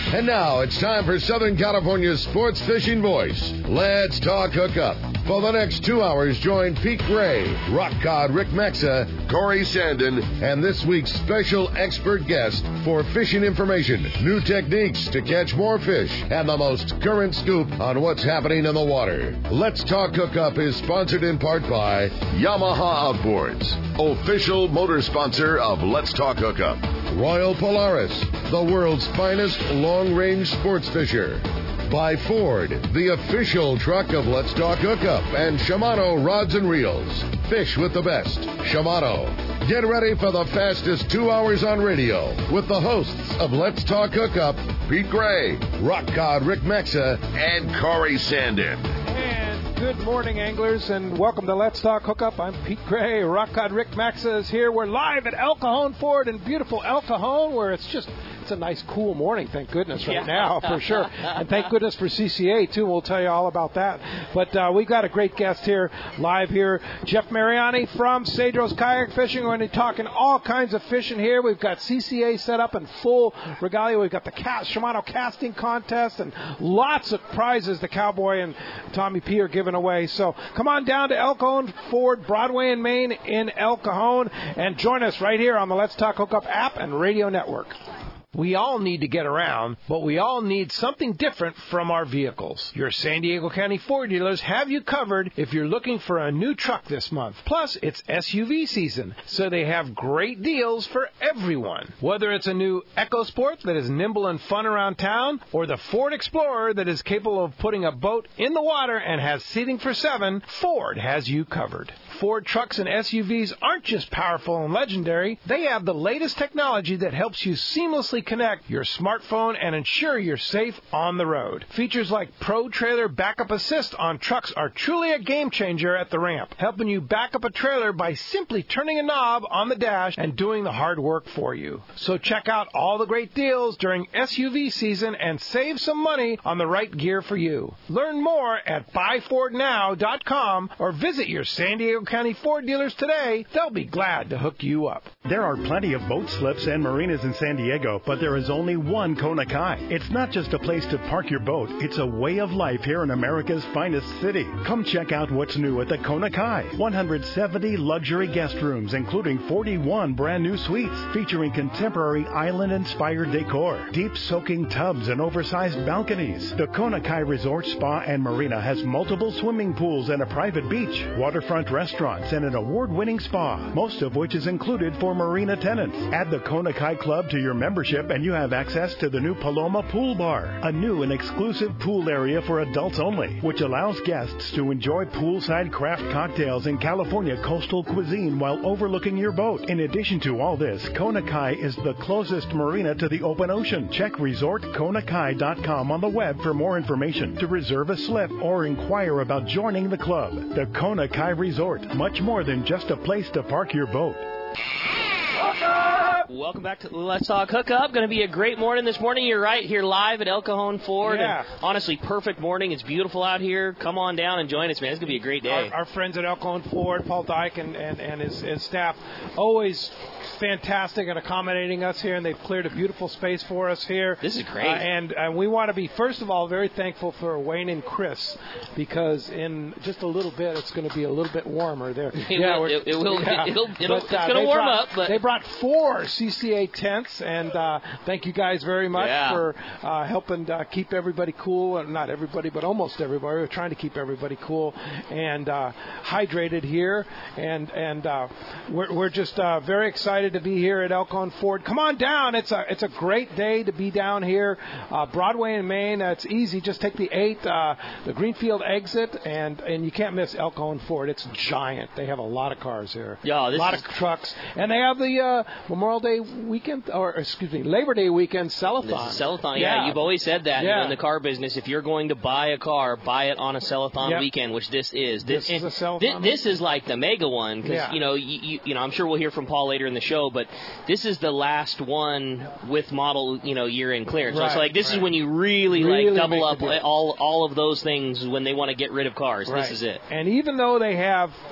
And now it's time for Southern California's sports fishing voice. Let's talk hookup. For the next 2 hours, join Pete Gray, Rock Cod Rick Maxa, Corey Sandin, and this week's special expert guest for fishing information, new techniques to catch more fish, and the most current scoop on what's happening in the water. Let's Talk Hookup is sponsored in part by Yamaha Outboards, official motor sponsor of Let's Talk Hookup. Royal Polaris, the world's finest long-range sports fisher. By Ford, the official truck of Let's Talk Hookup, and Shimano Rods and Reels. Fish with the best. Shimano. Get ready for the fastest 2 hours on radio with the hosts of Let's Talk Hookup, Pete Gray, Rock Cod Rick Maxa, and Corey Sandin. And good morning, anglers, and welcome to Let's Talk Hookup. I'm Pete Gray. Rock Cod Rick Maxa is here. We're live at El Cajon Ford in beautiful El Cajon, where it's a nice, cool morning, thank goodness, right now, for sure. And thank goodness for CCA, too. We'll tell you all about that. But we've got a great guest here, live here, Jeff Mariani from Cedros Kayak Fishing. We're going to be talking all kinds of fishing here. We've got CCA set up in full regalia. We've got the Shimano casting contest and lots of prizes the Cowboy and Tommy P are giving away. So come on down to El Cajon Ford, Broadway and Main in El Cajon, and join us right here on the Let's Talk Hookup app and radio network. We all need to get around, but we all need something different from our vehicles. Your San Diego County Ford dealers have you covered if you're looking for a new truck this month. Plus, it's SUV season, so they have great deals for everyone. Whether it's a new EcoSport that is nimble and fun around town, or the Ford Explorer that is capable of putting a boat in the water and has seating for 7, Ford has you covered. Ford trucks and SUVs aren't just powerful and legendary. They have the latest technology that helps you seamlessly connect your smartphone and ensure you're safe on the road. Features like Pro Trailer Backup Assist on trucks are truly a game changer at the ramp, helping you back up a trailer by simply turning a knob on the dash and doing the hard work for you. So check out all the great deals during SUV season and save some money on the right gear for you. Learn more at buyfordnow.com or visit your San Diego County Ford dealers today. They'll be glad to hook you up. There are plenty of boat slips and marinas in San Diego, but there is only one Kona Kai. It's not just a place to park your boat, it's a way of life here in America's finest city. Come check out what's new at the Kona Kai. 170 luxury guest rooms, including 41 brand new suites, featuring contemporary island-inspired decor, deep soaking tubs, and oversized balconies. The Kona Kai Resort Spa and Marina has multiple swimming pools and a private beach, waterfront restaurants, and an award-winning spa, most of which is included for marina tenants. Add the Kona Kai Club to your membership and you have access to the new Paloma Pool Bar, a new and exclusive pool area for adults only, which allows guests to enjoy poolside craft cocktails and California coastal cuisine while overlooking your boat. In addition to all this, Kona Kai is the closest marina to the open ocean. Check resortkonakai.com on the web for more information, to reserve a slip, or inquire about joining the club. The Kona Kai Resort, much more than just a place to park your boat. Welcome back to Let's Talk Hookup. Going to be a great morning this morning. You're right, here live at El Cajon Ford. Yeah. And honestly, perfect morning. It's beautiful out here. Come on down and join us, man. It's going to be a great day. Our friends at El Cajon Ford, Paul Dyke and his staff, always fantastic and accommodating us here, and they've cleared a beautiful space for us here. This is great. And we want to be, first of all, very thankful for Wayne and Chris, because in just a little bit, it's going to be a little bit warmer there. It's going to warm up. But they brought 4 CCA tents, and thank you guys very much for helping keep everybody cool. Not everybody, but almost everybody. We're trying to keep everybody cool and hydrated here, and we're just very excited to be here at El Cajon Ford. Come on down. It's a great day to be down here. Broadway and Main. It's easy. Just take the 8, the Greenfield exit, and you can't miss El Cajon Ford. It's giant. They have a lot of cars here. Yeah, a lot of trucks, and they have the Memorial Day weekend, Labor Day weekend sell-a-thon. This is sell-a-thon. Yeah, you've always said that in the car business. If you're going to buy a car, buy it on a sell-a-thon weekend, which this is. This is a sell-a-thon. This is like the mega one, because you know, I'm sure we'll hear from Paul later in the show, but this is the last one with model year in clearance. Right, so it's like this is when you really like double up all of those things when they want to get rid of cars. Right. This is it. And even though they have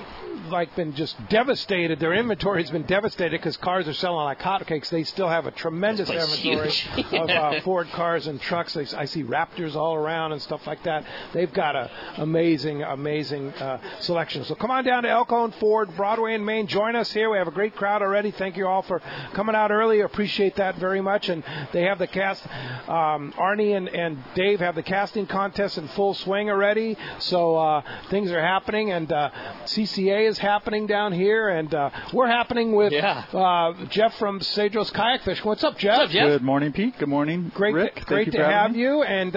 been just devastated. Their inventory has been devastated because cars are selling like hotcakes. They still have a tremendous inventory of Ford cars and trucks. I see Raptors all around and stuff like that. They've got an amazing selection. So come on down to El Cajon Ford, Broadway and Main. Join us here. We have a great crowd already. Thank you all for coming out early. Appreciate that very much. And they have the cast. Arnie and Dave have the casting contest in full swing already. So things are happening, and CCA is happening down here, and we're happening with Jeff from Cedros Kayak Fishing. What's up, Jeff? Good morning, Pete. Good morning, Rick. Great to have you. And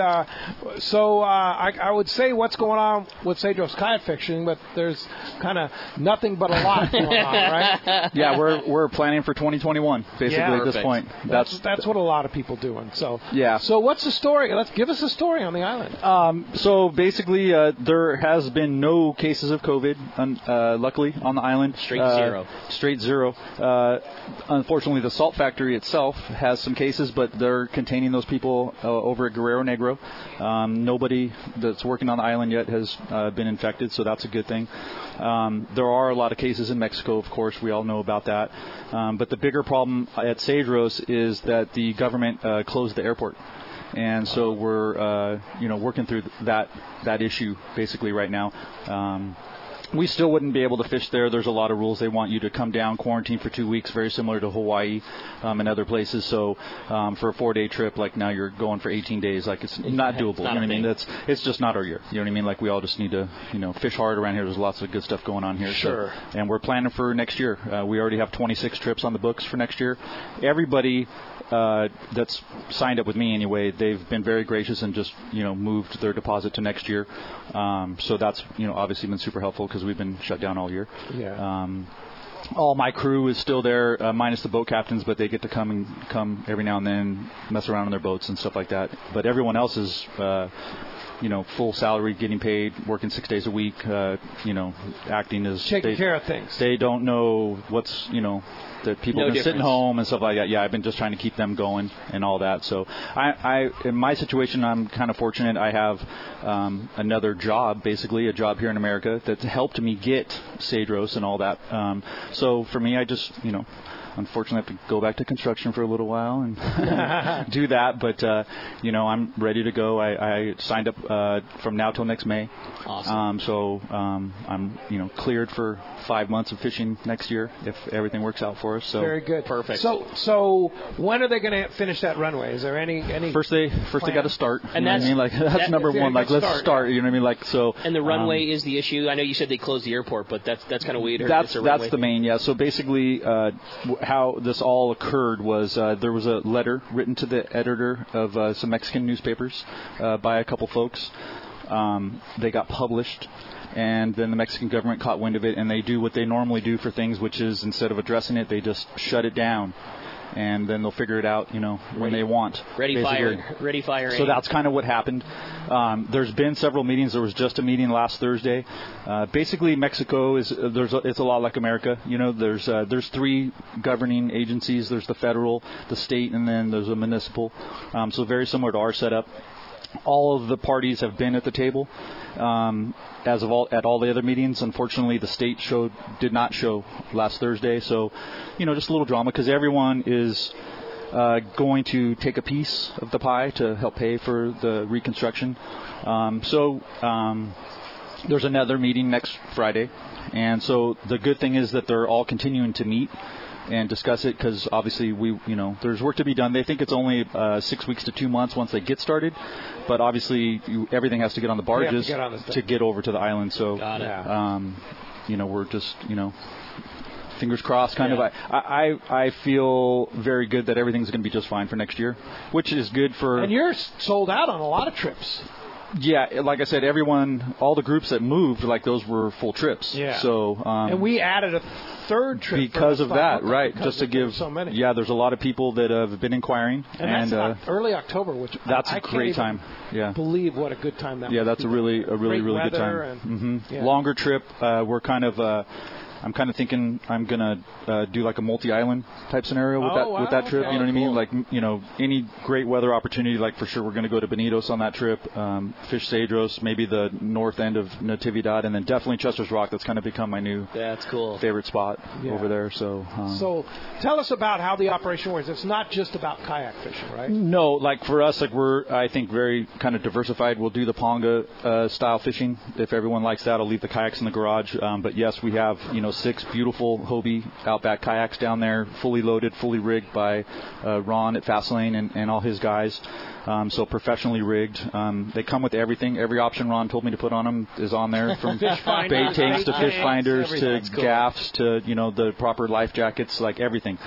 so I would say what's going on with Cedros Kayak Fishing, but there's kind of nothing but a lot going on, right? Yeah, we're planning for 2021 basically at this point. That's what a lot of people doing. So yeah. So what's the story? Let's give us a story on the island. So basically, there has been no cases of COVID, luckily, on the island. Straight zero. Unfortunately, the salt factory itself has some cases, but they're containing those people over at Guerrero Negro. Nobody that's working on the island yet has been infected, so that's a good thing. There are a lot of cases in Mexico, of course. We all know about that. But the bigger problem at Cedros is that the government closed the airport. And so we're, working through that issue basically right now. We still wouldn't be able to fish there. There's a lot of rules. They want you to come down, quarantine for 2 weeks, very similar to Hawaii and other places. So for a 4-day trip, like now you're going for 18 days, like it's not doable. You know what I mean? It's just not our year. You know what I mean? Like we all just need to, fish hard around here. There's lots of good stuff going on here. Sure. So, and we're planning for next year. We already have 26 trips on the books for next year. Everybody that's signed up with me anyway, they've been very gracious and just, moved their deposit to next year. So that's, obviously been super helpful because we've been shut down all year. Yeah. All my crew is still there, minus the boat captains, but they get to come every now and then, mess around on their boats and stuff like that. But everyone else is, full salary, getting paid, working 6 days a week, acting as taking care of things. They don't know what's, that people have been sitting home and stuff like that. Yeah, I've been just trying to keep them going and all that. So I in my situation, I'm kind of fortunate. I have another job, basically a job here in America that's helped me get Cedros and all that. So for me, I just, unfortunately, I have to go back to construction for a little while and do that. But, I'm ready to go. I signed up from now till next May. Awesome. So I'm, cleared for 5 months of fishing next year if everything works out for us. So very good. Perfect. So when are they going to finish that runway? Is there any First they got to start. And that's, what I mean? Like, that's number one. Like, let's start. You know what I mean? Like, so. And the runway is the issue. I know you said they closed the airport, but that's kind of weird. That's the main. Yeah. So basically, how this all occurred was there was a letter written to the editor of some Mexican newspapers by a couple folks. They got published, and then the Mexican government caught wind of it, and they do what they normally do for things, which is instead of addressing it, they just shut it down. And then they'll figure it out, when they want. Ready, fire. So that's kind of what happened. There's been several meetings. There was just a meeting last Thursday. Basically, Mexico it's a lot like America. There's 3 governing agencies. There's the federal, the state, and then there's a municipal. So very similar to our setup. All of the parties have been at the table at all the other meetings. Unfortunately, the state did not show last Thursday. So, just a little drama because everyone is going to take a piece of the pie to help pay for the reconstruction. There's another meeting next Friday. And so the good thing is that they're all continuing to meet and discuss it because obviously there's work to be done. They think it's only 6 weeks to 2 months once they get started, but obviously everything has to get on the barges to get over to the island. So, we're just fingers crossed. Kind of. I feel very good that everything's going to be just fine for next year, which is good for. And you're sold out on a lot of trips. Yeah, like I said, all the groups that moved, like those were full trips. Yeah. So. And we added a third trip because of that, right? Just to give so many. Yeah, there's a lot of people that have been inquiring, and that's early October, which that's I a great time. Yeah. Believe what a good time that. Yeah, that's a really great good time. And, Longer trip. We're kind of. I'm kind of thinking I'm going to do like a multi-island type scenario with that trip. Okay. You know what I mean? Cool. Like, any great weather opportunity, like for sure we're going to go to Bonitos on that trip, fish Cedros, maybe the north end of Natividad, and then definitely Chester's Rock. That's kind of become my new favorite spot over there. So tell us about how the operation works. It's not just about kayak fishing, right? No, like for us, like we're, I think, very kind of diversified. We'll do the Ponga style fishing. If everyone likes that, I'll leave the kayaks in the garage. But yes, we have 6 beautiful Hobie Outback kayaks down there, fully loaded, fully rigged by Ron at Fastlane and all his guys. So professionally rigged. They come with everything. Every option Ron told me to put on them is on there, from bait tanks to fish finders to gaffs to the proper life jackets, like everything.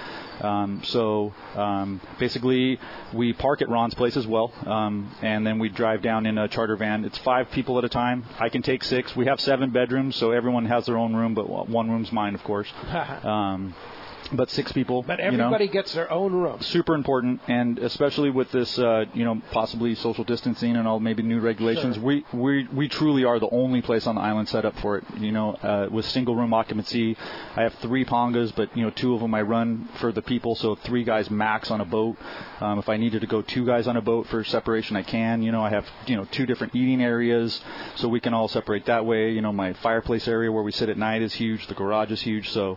Basically, we park at Ron's place as well, and then we drive down in a charter van. It's 5 people at a time. I can take 6. We have 7 bedrooms, so everyone has their own room, but one room's mine, of course. But 6 people. But everybody gets their own room. Super important, and especially with this, possibly social distancing and all maybe new regulations, sure. we truly are the only place on the island set up for it. With single room occupancy, I have 3 Pongas, but 2 of them I run for the people, so 3 guys max on a boat. If I needed to go 2 guys on a boat for separation, I can. I have 2 different eating areas, so we can all separate that way. My fireplace area where we sit at night is huge. The garage is huge, so.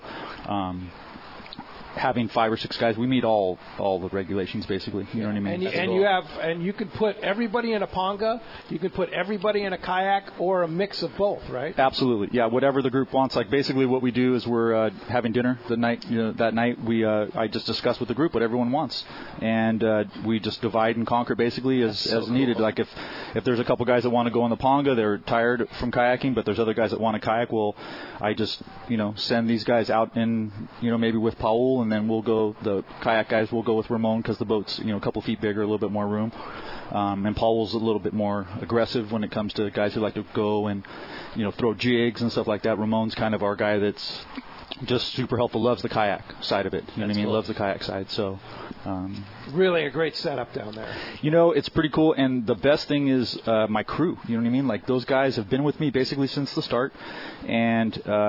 Having 5 or 6 guys, we meet all the regulations basically. You know what I mean? And you could put everybody in a Ponga, you could put everybody in a kayak, or a mix of both, right? Absolutely, yeah. Whatever the group wants. Like basically, what we do is we're having dinner the night. That night I just discuss with the group what everyone wants, and we just divide and conquer basically as needed. Like if there's a couple guys that want to go on the Ponga, they're tired from kayaking, but there's other guys that want to kayak. Well, I just send these guys out in maybe with Paul. And then the kayak guys will go with Ramon because the boat's, a couple feet bigger, a little bit more room. And Paul's a little bit more aggressive when it comes to guys who like to go and, throw jigs and stuff like that. Ramon's kind of our guy that's just super helpful, loves the kayak side of it. You know what I mean? Cool. Loves the kayak side. So, really a great setup down there. It's pretty cool. And the best thing is my crew. You know what I mean? Like those guys have been with me basically since the start, and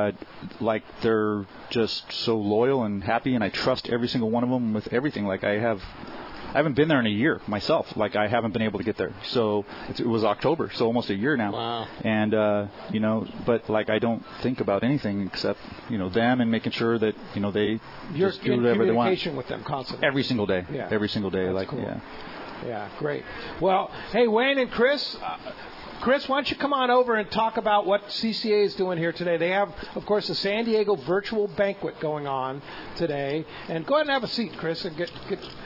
they're just so loyal and happy, and I trust every single one of them with everything. Like I haven't been there in a year myself. Like I haven't been able to get there. So it was October, so almost a year now. Wow. And but like I don't think about anything except them and making sure that they just do whatever they want. You're in communication with them constantly. Every single day. Yeah. Every single day. That's like cool. Yeah. Yeah, great. Well, hey, Wayne and Chris. Chris, why don't you come on over and talk about what CCA is doing here today? They have, of course, the San Diego virtual banquet going on today. And go ahead and have a seat, Chris, and get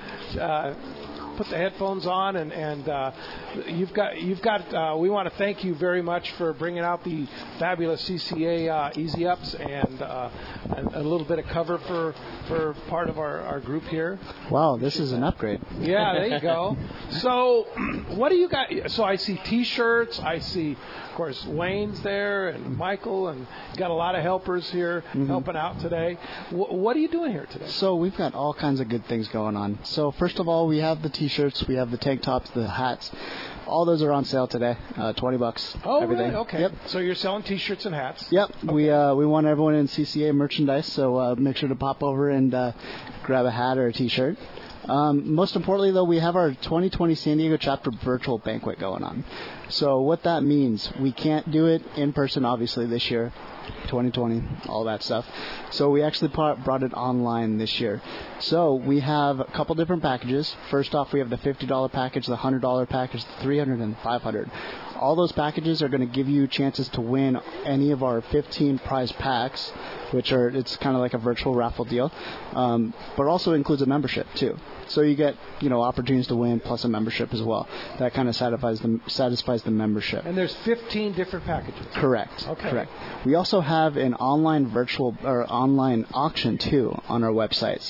put the headphones on, and you've got. We want to thank you very much for bringing out the fabulous CCA Easy Ups and a little bit of cover for part of our group here. Wow, this is an upgrade. Yeah, there you go. So, what do you got? So I see T-shirts. I see, of course, Wayne's there and Michael, and got a lot of helpers here helping out today. What are you doing here today? So we've got all kinds of good things going on. So first of all, we have the T-shirts, we have the tank tops, the hats. All those are on sale today, $20. Oh, everything. Really? Okay. Yep. So you're selling T-shirts and hats. Yep. Okay. We want everyone in CCA merchandise, so make sure to pop over and grab a hat or a T-shirt. Most importantly, though, we have our 2020 San Diego chapter virtual banquet going on. So what that means, we can't do it in person, obviously, this year. 2020, all that stuff. So we actually brought it online this year. So we have a couple different packages. First off, we have the $50 package, the $100 package, the $300 and $500. All those packages are going to give you chances to win any of our 15 prize packs, it's kind of like a virtual raffle deal, but also includes a membership too. So you get, opportunities to win plus a membership as well. That kind of satisfies the membership. And there's 15 different packages. Correct. Okay. Correct. We also have an online online auction too on our website,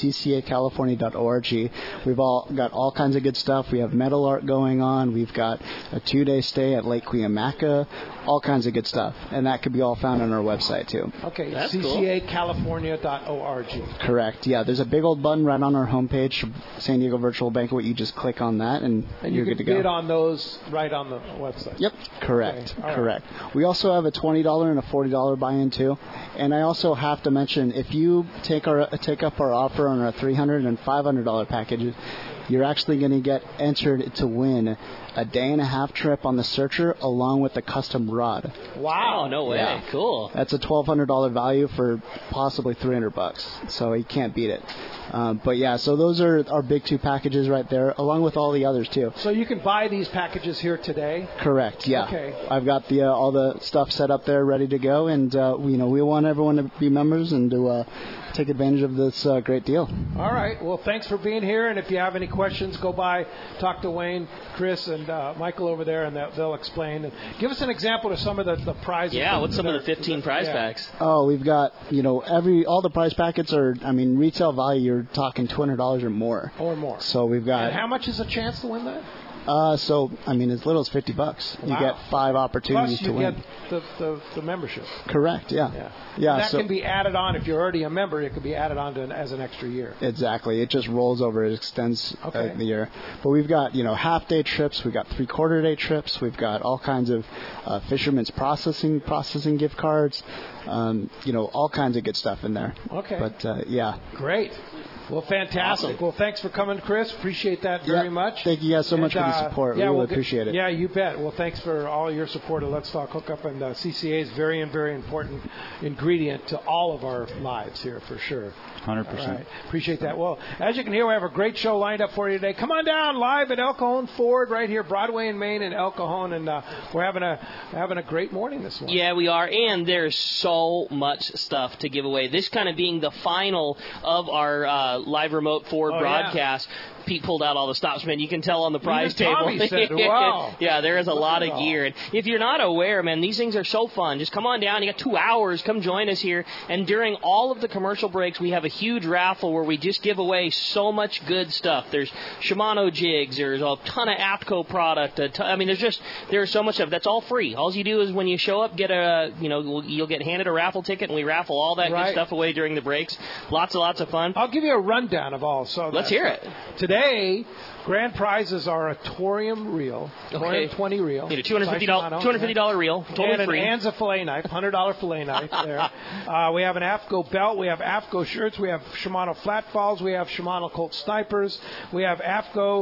ccacalifornia.org. We've got all kinds of good stuff. We have metal art going on. We've got a 2-day stay at Lake Light Cuyamaca, all kinds of good stuff. And that could be all found on our website, too. Okay, that's ccacalifornia.org. Correct, yeah. There's a big old button right on our homepage, San Diego Virtual Banquet. You just click on that, and you're good to go. And you can bid on those right on the website. Yep, correct, okay. correct. Right. We also have a $20 and a $40 buy-in, too. And I also have to mention, if you take up our offer on our $300 and $500 packages, you're actually going to get entered to win a day-and-a-half trip on the Searcher along with a custom rod. Wow, no way. Yeah. Cool. That's a $1,200 value for possibly $300, so you can't beat it. But yeah, so those are our big two packages right there, along with all the others too. So you can buy these packages here today? Correct, yeah. Okay. I've got all the stuff set up there ready to go, and we want everyone to be members and to take advantage of this great deal. All right. Well, thanks for being here, and if you have any questions, go by, talk to Wayne, Chris, and Michael over there, and they'll explain. And give us an example of some of the prizes. Yeah, what's some of the 15 prize packs? Oh, we've got, all the prize packets are, retail value, you're talking $200 or more. Or more. So we've got... And how much is a chance to win that? As little as $50. Wow. You get 5 opportunities to win. Plus you get the membership. Correct, yeah. That can be added on. If you're already a member, it could be added on as an extra year. Exactly. It just rolls over. It extends the year. But we've got, half-day trips. We've got three-quarter-day trips. We've got all kinds of fisherman's processing gift cards. All kinds of good stuff in there. Okay. But, yeah. Great. Well, fantastic. Awesome. Well, thanks for coming, Chris. Appreciate that very much. Thank you guys so much for the support. We really appreciate it. Yeah, you bet. Well, thanks for all your support of Let's Talk Hookup, and CCA is very, very important ingredient to all of our lives here for sure. 100%. Right. Appreciate that. Well, as you can hear, we have a great show lined up for you today. Come on down live at El Cajon Ford right here, Broadway and Main in El Cajon, and we're having a great morning this morning. Yeah, we are, and there's so much stuff to give away. This kind of being the final of our live remote Ford broadcast. Yeah. Pete pulled out all the stops, man. You can tell on the prize table. Tommy said, wow. Yeah, there is a lot of gear. And if you're not aware, man, these things are so fun. Just come on down. You got 2 hours. Come join us here. And during all of the commercial breaks, we have a huge raffle where we just give away so much good stuff. There's Shimano jigs. There's a ton of APCO product. There's so much stuff. That's all free. All you do is when you show up, you'll get handed a raffle ticket, and we raffle all that good stuff away during the breaks. Lots of fun. I'll give you a rundown of all. So let's hear it. Today, grand prizes are a Torium reel, Torium 20 reel. Need a $250 reel, totally free. And an Anza fillet knife, $100 fillet knife there. We have an APCO belt. We have APCO shirts. We have Shimano flat falls. We have Shimano Colt snipers. We have APCO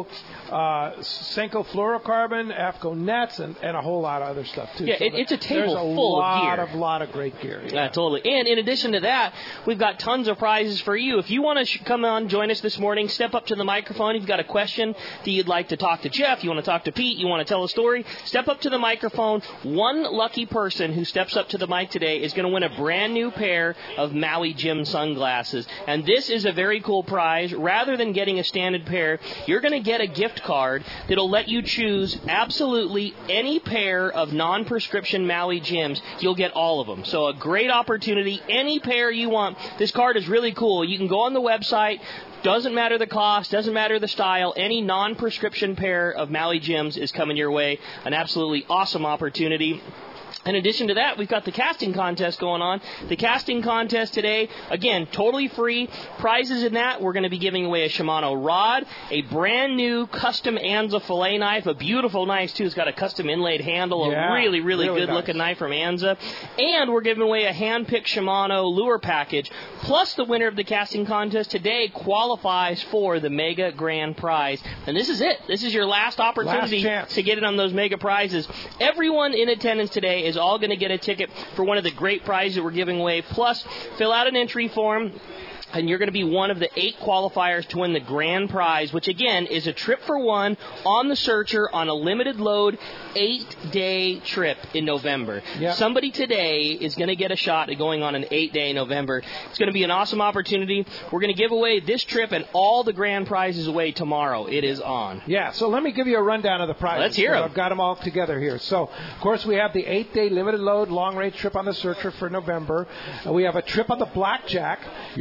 Senko fluorocarbon, APCO nets, and a whole lot of other stuff too. Yeah, so it's a table full of gear. There's a lot of great gear. Yeah, totally. And in addition to that, we've got tons of prizes for you. If you want to come on, join us this morning, step up to the microphone. If you've got a question that you'd like to talk to Jeff, you want to talk to Pete, you want to tell a story, step up to the microphone. One lucky person who steps up to the mic today is going to win a brand new pair of Maui Jim sunglasses. And this is a very cool prize. Rather than getting a standard pair, you're going to get a gift card that'll let you choose absolutely any pair of non-prescription Maui Jims. You'll get all of them. So a great opportunity. Any pair you want. This card is really cool. You can go on the website. Doesn't matter the cost, doesn't matter the style. Any non-prescription pair of Maui Jims is coming your way. An absolutely awesome opportunity. In addition to that, we've got the casting contest going on. The casting contest today, again, totally free. Prizes in that, we're going to be giving away a Shimano rod, a brand new custom Anza fillet knife, a beautiful knife, too. It's got a custom inlaid handle, a really good-looking knife from Anza. And we're giving away a hand-picked Shimano lure package. Plus, the winner of the casting contest today qualifies for the Mega Grand Prize. And this is it. This is your last opportunity to get in on those mega prizes. Everyone in attendance today is all going to get a ticket for one of the great prizes that we're giving away. Plus, fill out an entry form, and you're going to be one of the 8 qualifiers to win the grand prize, which, again, is a trip for one on the Searcher on a limited load 8-day trip in November. Yep. Somebody today is going to get a shot at going on an 8-day November. It's going to be an awesome opportunity. We're going to give away this trip and all the grand prizes away tomorrow. It is on. Yeah, so let me give you a rundown of the prizes. Let's hear them. I've got them all together here. So, of course, we have the 8-day limited load long-range trip on the Searcher for November. We have a trip on the Blackjack, your own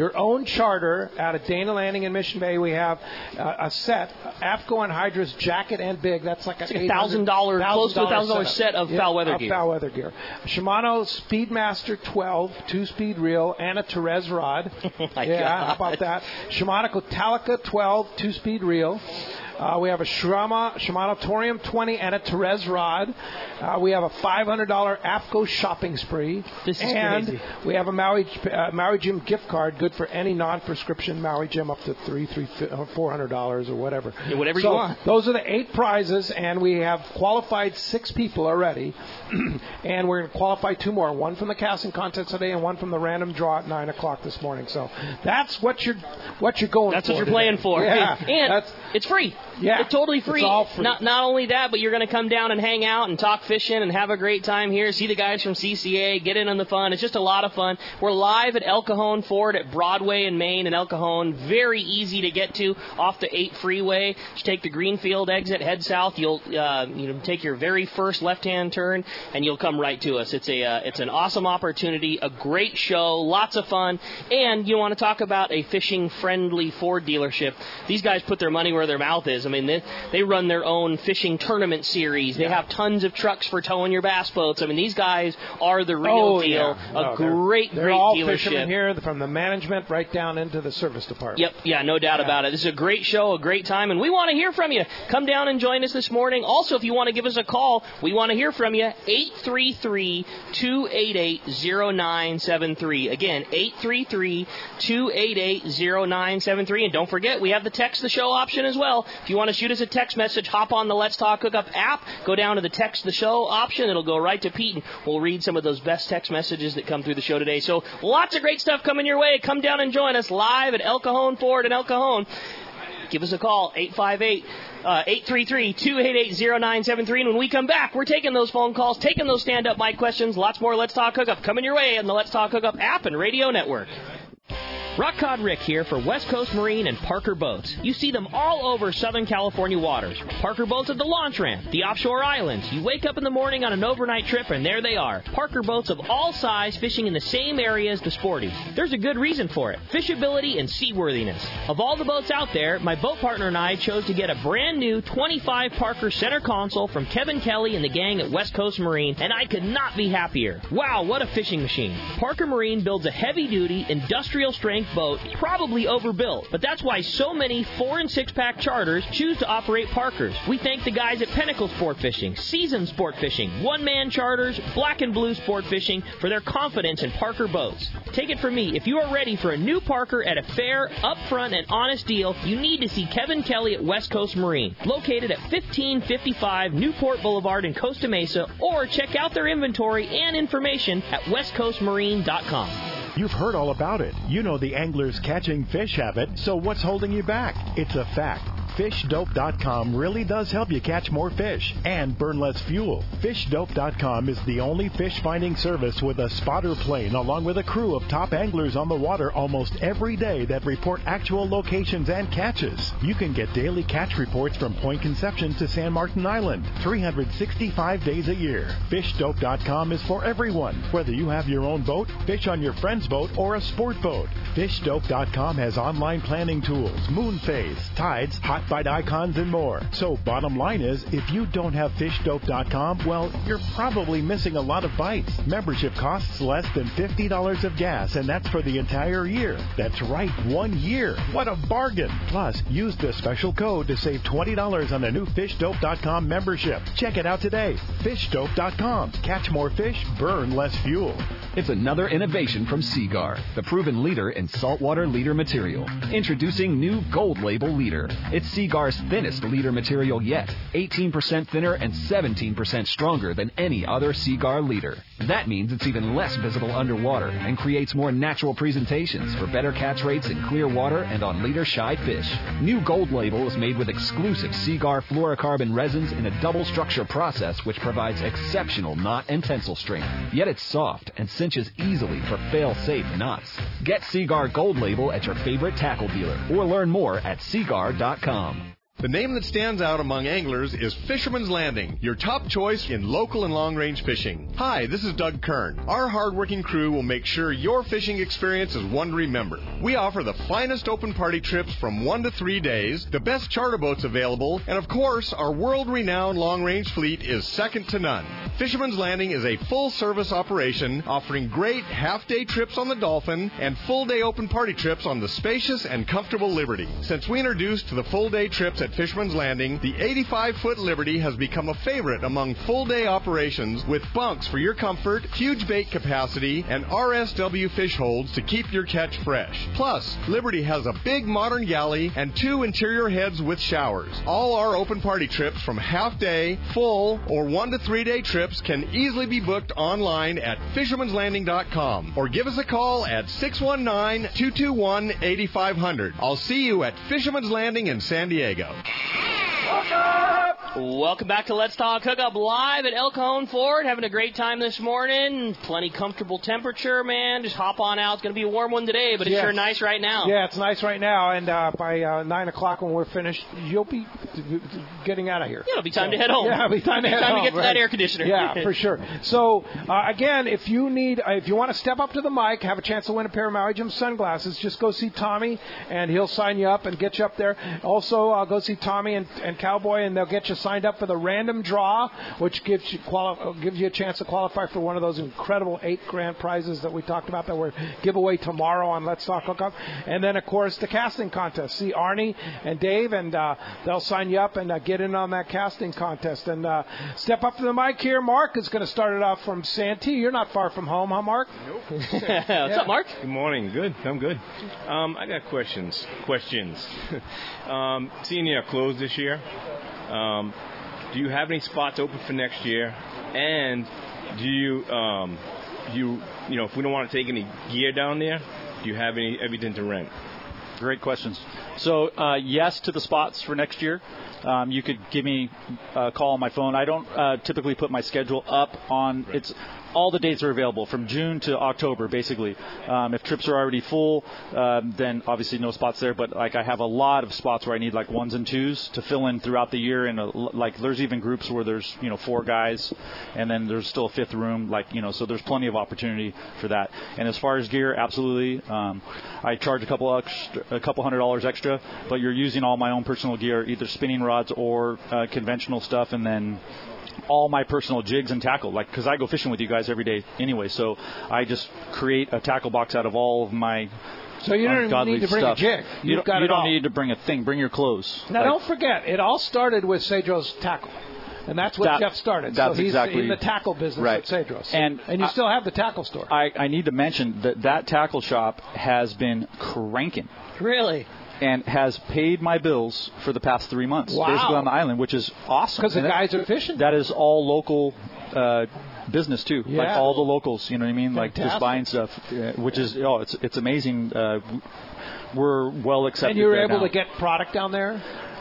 charter out of Dana Landing in Mission Bay. We have a set, AFCO Anhydrous jacket and big. That's like $1,000, close to $1,000 set of foul weather gear. Foul weather gear. Shimano Speedmaster 12 2-speed reel and a Therese rod. How about that? Shimano Talica 12 2-speed reel. We have a Shimano Torium 20 and a Therese rod. We have a $500 AFCO shopping spree. This is crazy. We have a Maui Gym gift card, good for any non-prescription Maui Gym, up to $400 or whatever. Yeah, whatever you want. Those are the 8 prizes, and we have qualified 6 people already. And we're going to qualify 2 more, one from the casting contest today and one from the random draw at 9 o'clock this morning. So that's what you're going That's for. what you're playing for. Yeah. And it's free. Yeah. It's totally free. It's all free. Not only that, but you're going to come down and hang out and talk fishing and have a great time here. See the guys from CCA, get in on the fun. It's just a lot of fun. We're live at El Cajon Ford at Broadway in Maine and El Cajon. Very easy to get to off the 8 freeway. Just take the Greenfield exit, head south. You'll take your very first left-hand turn, and you'll come right to us. It's an awesome opportunity, a great show, lots of fun, and you want to talk about a fishing-friendly Ford dealership. These guys put their money where their mouth is. I mean, they run their own fishing tournament series. They have tons of trucks for towing your bass boats. I mean, these guys are the real deal. Great they're all dealership. Fishermen here, from the management right down into the service department. Yep, yeah, no doubt about it. This is a great show, a great time, and we want to hear from you. Come down and join us this morning. Also, if you want to give us a call, we want to hear from you. 833-288-0973. Again, 833-288-0973. And don't forget, we have the text the show option as well. If you want to shoot us a text message, hop on the Let's Talk Hookup app, go down to the text the show option. It'll go right to Pete, and we'll read some of those best text messages that come through the show today. So lots of great stuff coming your way. Come down and join us live at El Cajon Ford in El Cajon. Give us a call, 833-288-0973. And when we come back, we're taking those phone calls, taking those stand-up mic questions. Lots more Let's Talk Hookup coming your way on the Let's Talk Hookup app and radio network. Rock Cod Rick here for West Coast Marine and Parker Boats. You see them all over Southern California waters. Parker Boats at the launch ramp, the offshore islands. You wake up in the morning on an overnight trip and there they are. Parker Boats of all size fishing in the same area as the Sporty. There's a good reason for it. Fishability and seaworthiness. Of all the boats out there, my boat partner and I chose to get a brand new 25 Parker center console from Kevin Kelly and the gang at West Coast Marine, and I could not be happier. Wow, what a fishing machine. Parker Marine builds a heavy-duty, industrial strength boat, probably overbuilt, but that's why so many 4- and 6-pack charters choose to operate Parkers. We thank the guys at Pinnacle Sport Fishing, Season Sport Fishing, One-Man Charters, Black and Blue Sport Fishing for their confidence in Parker boats. Take it from me, if you are ready for a new Parker at a fair, upfront, and honest deal, you need to see Kevin Kelly at West Coast Marine, located at 1555 Newport Boulevard in Costa Mesa, or check out their inventory and information at westcoastmarine.com. You've heard all about it. You know the angler's catching fish habit, so what's holding you back? It's a fact. FishDope.com really does help you catch more fish and burn less fuel. FishDope.com is the only fish finding service with a spotter plane along with a crew of top anglers on the water almost every day that report actual locations and catches. You can get daily catch reports from Point Conception to San Martin Island, 365 days a year. FishDope.com is for everyone, whether you have your own boat, fish on your friend's boat, or a sport boat. FishDope.com has online planning tools, moon phase, tides, hot bite icons, and more. So bottom line is, if you don't have FishDope.com, well, you're probably missing a lot of bites. Membership costs less than $50 of gas, and that's for the entire year. That's right, 1 year. What a bargain. Plus, use the special code to save $20 on a new FishDope.com membership. Check it out today. FishDope.com. Catch more fish, burn less fuel. It's another innovation from Seaguar, the proven leader in saltwater leader material. Introducing new Gold Label Leader. It's Seaguar's thinnest leader material yet, 18% thinner and 17% stronger than any other Seaguar leader. That means it's even less visible underwater and creates more natural presentations for better catch rates in clear water and on leader-shy fish. New Gold Label is made with exclusive Seaguar fluorocarbon resins in a double structure process which provides exceptional knot and tensile strength. Yet it's soft and cinches easily for fail-safe knots. Get Seaguar Gold Label at your favorite tackle dealer or learn more at Seaguar.com. The name that stands out among anglers is Fisherman's Landing, your top choice in local and long-range fishing. Hi, this is Doug Kern. Our hard-working crew will make sure your fishing experience is one to remember. We offer the finest open party trips from 1 to 3 days, the best charter boats available, and of course, our world-renowned long-range fleet is second to none. Fisherman's Landing is a full-service operation offering great half-day trips on the Dolphin and full-day open party trips on the spacious and comfortable Liberty. Since we introduced the full-day trips at Fisherman's Landing, the 85-foot Liberty has become a favorite among full-day operations with bunks for your comfort, huge bait capacity, and RSW fish holds to keep your catch fresh. Plus, Liberty has a big modern galley and 2 interior heads with showers. All our open party trips from half-day, full, or 1 to 3 day trips can easily be booked online at fishermanslanding.com or give us a call at 619-221-8500. I'll see you at Fisherman's Landing in San Diego. Welcome back to Let's Talk Hookup live at El Cajon Ford. Having a great time this morning. Plenty comfortable temperature, man. Just hop on out. It's going to be a warm one today, but it's sure nice right now. Yeah, it's nice right now. And by 9 o'clock when we're finished, you'll be getting out of here. Yeah, it'll be time to head home. Yeah, it'll be time to head home. to get to that air conditioner. Yeah, for sure. So, again, if you want to step up to the mic, have a chance to win a pair of Maui Jim sunglasses, just go see Tommy, and he'll sign you up and get you up there. Also, go see Tommy and Cowboy, and they'll get you signed up for the random draw, which gives you a chance to qualify for one of those incredible 8 grand prizes that we talked about that we'll give away tomorrow on Let's Talk Hookup. And then, of course, the casting contest. See Arnie and Dave, and they'll sign you up and get in on that casting contest. And step up to the mic here. Mark is going to start it off from Santee. You're not far from home, huh, Mark? Nope. What's up, Mark? Good morning. Good. I'm good. I got questions. Seeing you closed this year, do you have any spots open for next year? And do you, if we don't want to take any gear down there, do you have everything to rent? Great questions. So, yes to the spots for next year. You could give me a call on my phone. I don't typically put my schedule up on it's. All the dates are available from June to October, basically. If trips are already full, then obviously no spots there. But I have a lot of spots where I need 1s and 2s to fill in throughout the year. And there's even groups where there's 4 guys, and then there's still a 5th room. So there's plenty of opportunity for that. And as far as gear, absolutely. I charge a couple $100 extra, but you're using all my own personal gear, either spinning rods or conventional stuff, and then all my personal jigs and tackle, because I go fishing with you guys every day anyway, so I just create a tackle box out of all of my So you don't need to bring stuff. a jig. You don't need to bring a thing. Bring your clothes. Now, don't forget, it all started with Cedros Tackle. And that's what Jeff started. That's so he's exactly in the tackle business right. at Cedros. And you still have the tackle store. I need to mention that tackle shop has been cranking. Really? And has paid my bills for the past 3 months, basically on the island, which is awesome. Because the guys are fishing. That is all local business too. Yeah. All the locals, you know what I mean? Fantastic. Just buying stuff, which is it's amazing. We're well accepted. And you were right able now. to get product down there.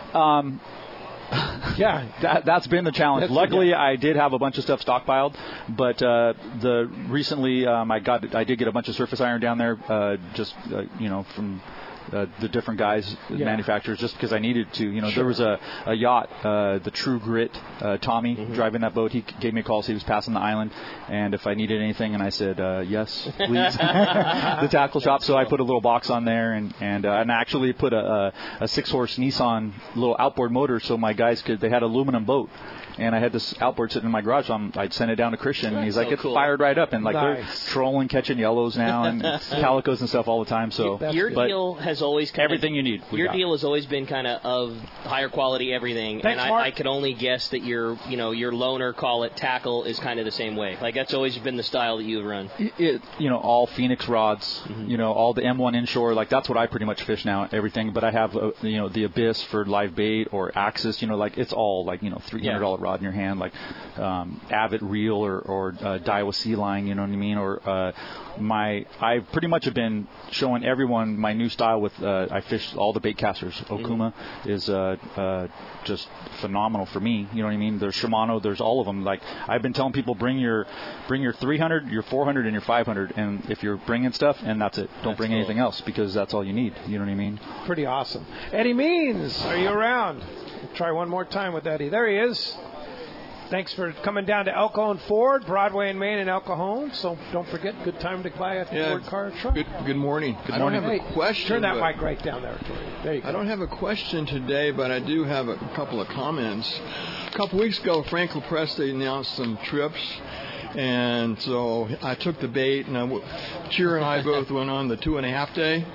Yeah, that's been the challenge. Luckily, I did have a bunch of stuff stockpiled, but recently I did get a bunch of surface iron down there, from the different guys, manufacturers, just because I needed to. There was a yacht, the True Grit, Tommy, driving that boat. He gave me a call, so he was passing the island, and if I needed anything, and I said, yes, please. The tackle shop, so I put a little box on there, and I actually put a 6-horse Nissan little outboard motor, so my guys they had an aluminum boat. And I had this outboard sitting in my garage. So I'd send it down to Christian, and he's like, "It fired right up." And they're trolling, catching yellows now, and calicos and stuff all the time. So your deal has always everything you need. Your deal has always been kind of higher quality everything. Thanks, and Mark. I could only guess that your loaner, call it tackle, is kind of the same way. That's always been the style that you've run. All Phoenix rods. All the M1 inshore. That's what I pretty much fish now. Everything, but I have the Abyss for live bait or Axis. It's all $300 rod in your hand, Avid reel or Daiwa Sea Line, you know what I mean? Or I pretty much have been showing everyone my new style with I fish all the bait casters. Okuma is just phenomenal for me. You know what I mean? There's Shimano, there's all of them. I've been telling people, bring your 300, your 400, and your 500, and if you're bringing stuff, and that's it. Don't bring anything else, because that's all you need. You know what I mean? Pretty awesome. Eddie Means, are you around? Try one more time with Eddie. There he is. Thanks for coming down to El Cajon Ford, Broadway and Main in El Cajon. So don't forget, good time to buy a Ford car or truck. Good morning. I don't have a question. Turn that mic right down there. There you go. I don't have a question today, but I do have a couple of comments. A couple weeks ago, Frank LaPresta announced some trips. And so I took the bait, and Cheer and I both went on the 2.5 day.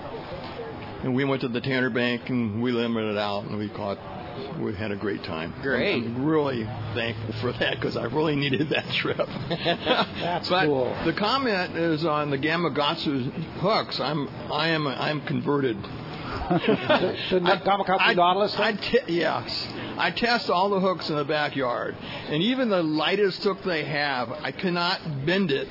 And we went to the Tanner Bank, and we limited out, and we had a great time. Great. I'm really thankful for that because I really needed that trip. That's cool. The comment is on the Gamakatsu hooks. I'm converted. The Gamakatsu Nautilus? Yes. I test all the hooks in the backyard, and even the lightest hook they have, I cannot bend it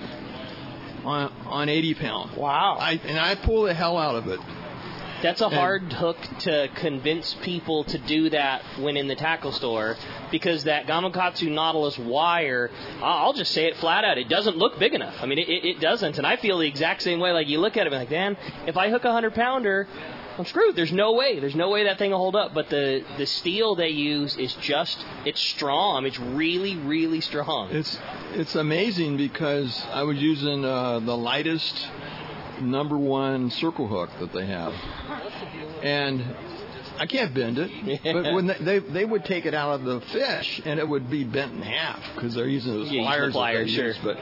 on 80 pound. Wow. And I pull the hell out of it. That's a hard hook to convince people to do that when in the tackle store, because that Gamakatsu Nautilus wire, I'll just say it flat out, it doesn't look big enough. I mean, it doesn't, and I feel the exact same way. Like, you look at it and like, man, if I hook a 100-pounder, I'm screwed. There's no way that thing will hold up. But the steel they use is it's strong. It's really, really strong. It's amazing because I was using the lightest number 1 circle hook that they have, and I can't bend it. Yeah. But when they would take it out of the fish, and it would be bent in half because they're using those pliers. Sure. But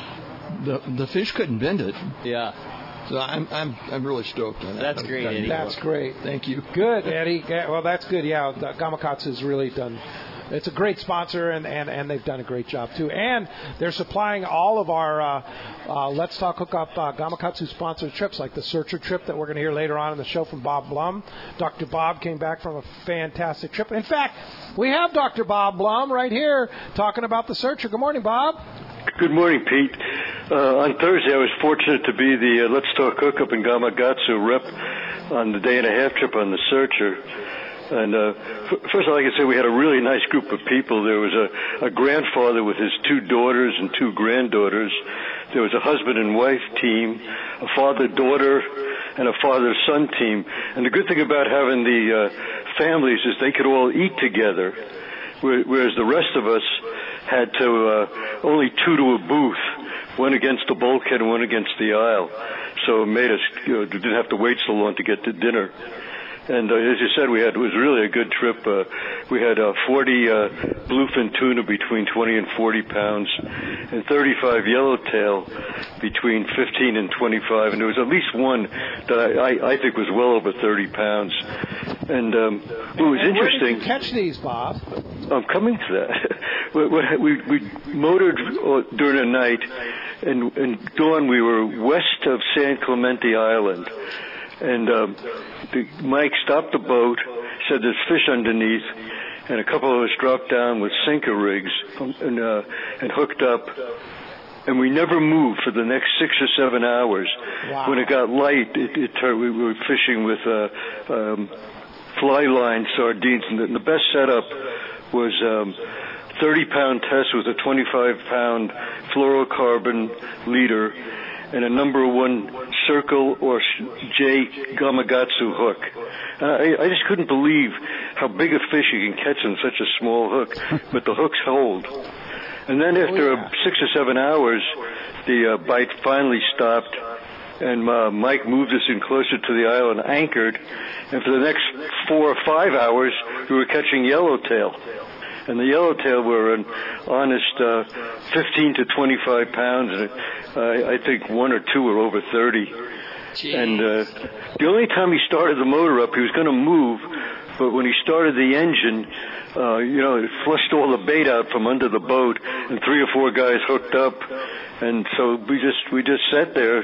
the fish couldn't bend it. Yeah. So I'm really stoked on that. That's great, Eddie. That's great. Thank you. Good, Eddie. Well, that's good. Yeah, Gamakatsu's really done. It's a great sponsor, and they've done a great job, too. And they're supplying all of our Let's Talk Hookup Gamakatsu-sponsored trips, like the Searcher trip that we're going to hear later on in the show from Bob Blum. Dr. Bob came back from a fantastic trip. In fact, we have Dr. Bob Blum right here talking about the Searcher. Good morning, Bob. Good morning, Pete. On Thursday, I was fortunate to be the Let's Talk Hookup and Gamakatsu rep on the 1.5-day trip on the Searcher. And first of all, I can say we had a really nice group of people. There was a grandfather with his 2 daughters and 2 granddaughters. There was a husband and wife team, a father-daughter, and a father-son team. And the good thing about having the families is they could all eat together, whereas the rest of us had to only 2 to a booth, one against the bulkhead and one against the aisle. So it made us, didn't have to wait so long to get to dinner. And as you said, it was really a good trip. We had 40 bluefin tuna between 20 and 40 pounds, and 35 yellowtail between 15 and 25. And there was at least one that I think was well over 30 pounds. And it was interesting. Where did you catch these, Bob? I'm coming to that. We motored during the night, and dawn we were west of San Clemente Island. And Mike stopped the boat, said there's fish underneath, and a couple of us dropped down with sinker rigs and hooked up. And we never moved for the next 6 or 7 hours. Wow. When it got light, we were fishing with fly line sardines, and the best setup was 30-pound test with a 25-pound fluorocarbon leader and a number 1 circle or J Gamakatsu hook. I just couldn't believe how big a fish you can catch on such a small hook, but the hooks hold. And then after 6 or 7 hours, the bite finally stopped, and Mike moved us in closer to the island, anchored, and for the next 4 or 5 hours, we were catching yellowtail. And the yellowtail were an honest 15 to 25 pounds, and I think 1 or 2 were over 30. Jeez. And the only time he started the motor up, he was going to move, but when he started the engine, it flushed all the bait out from under the boat, and 3 or 4 guys hooked up, and so we just sat there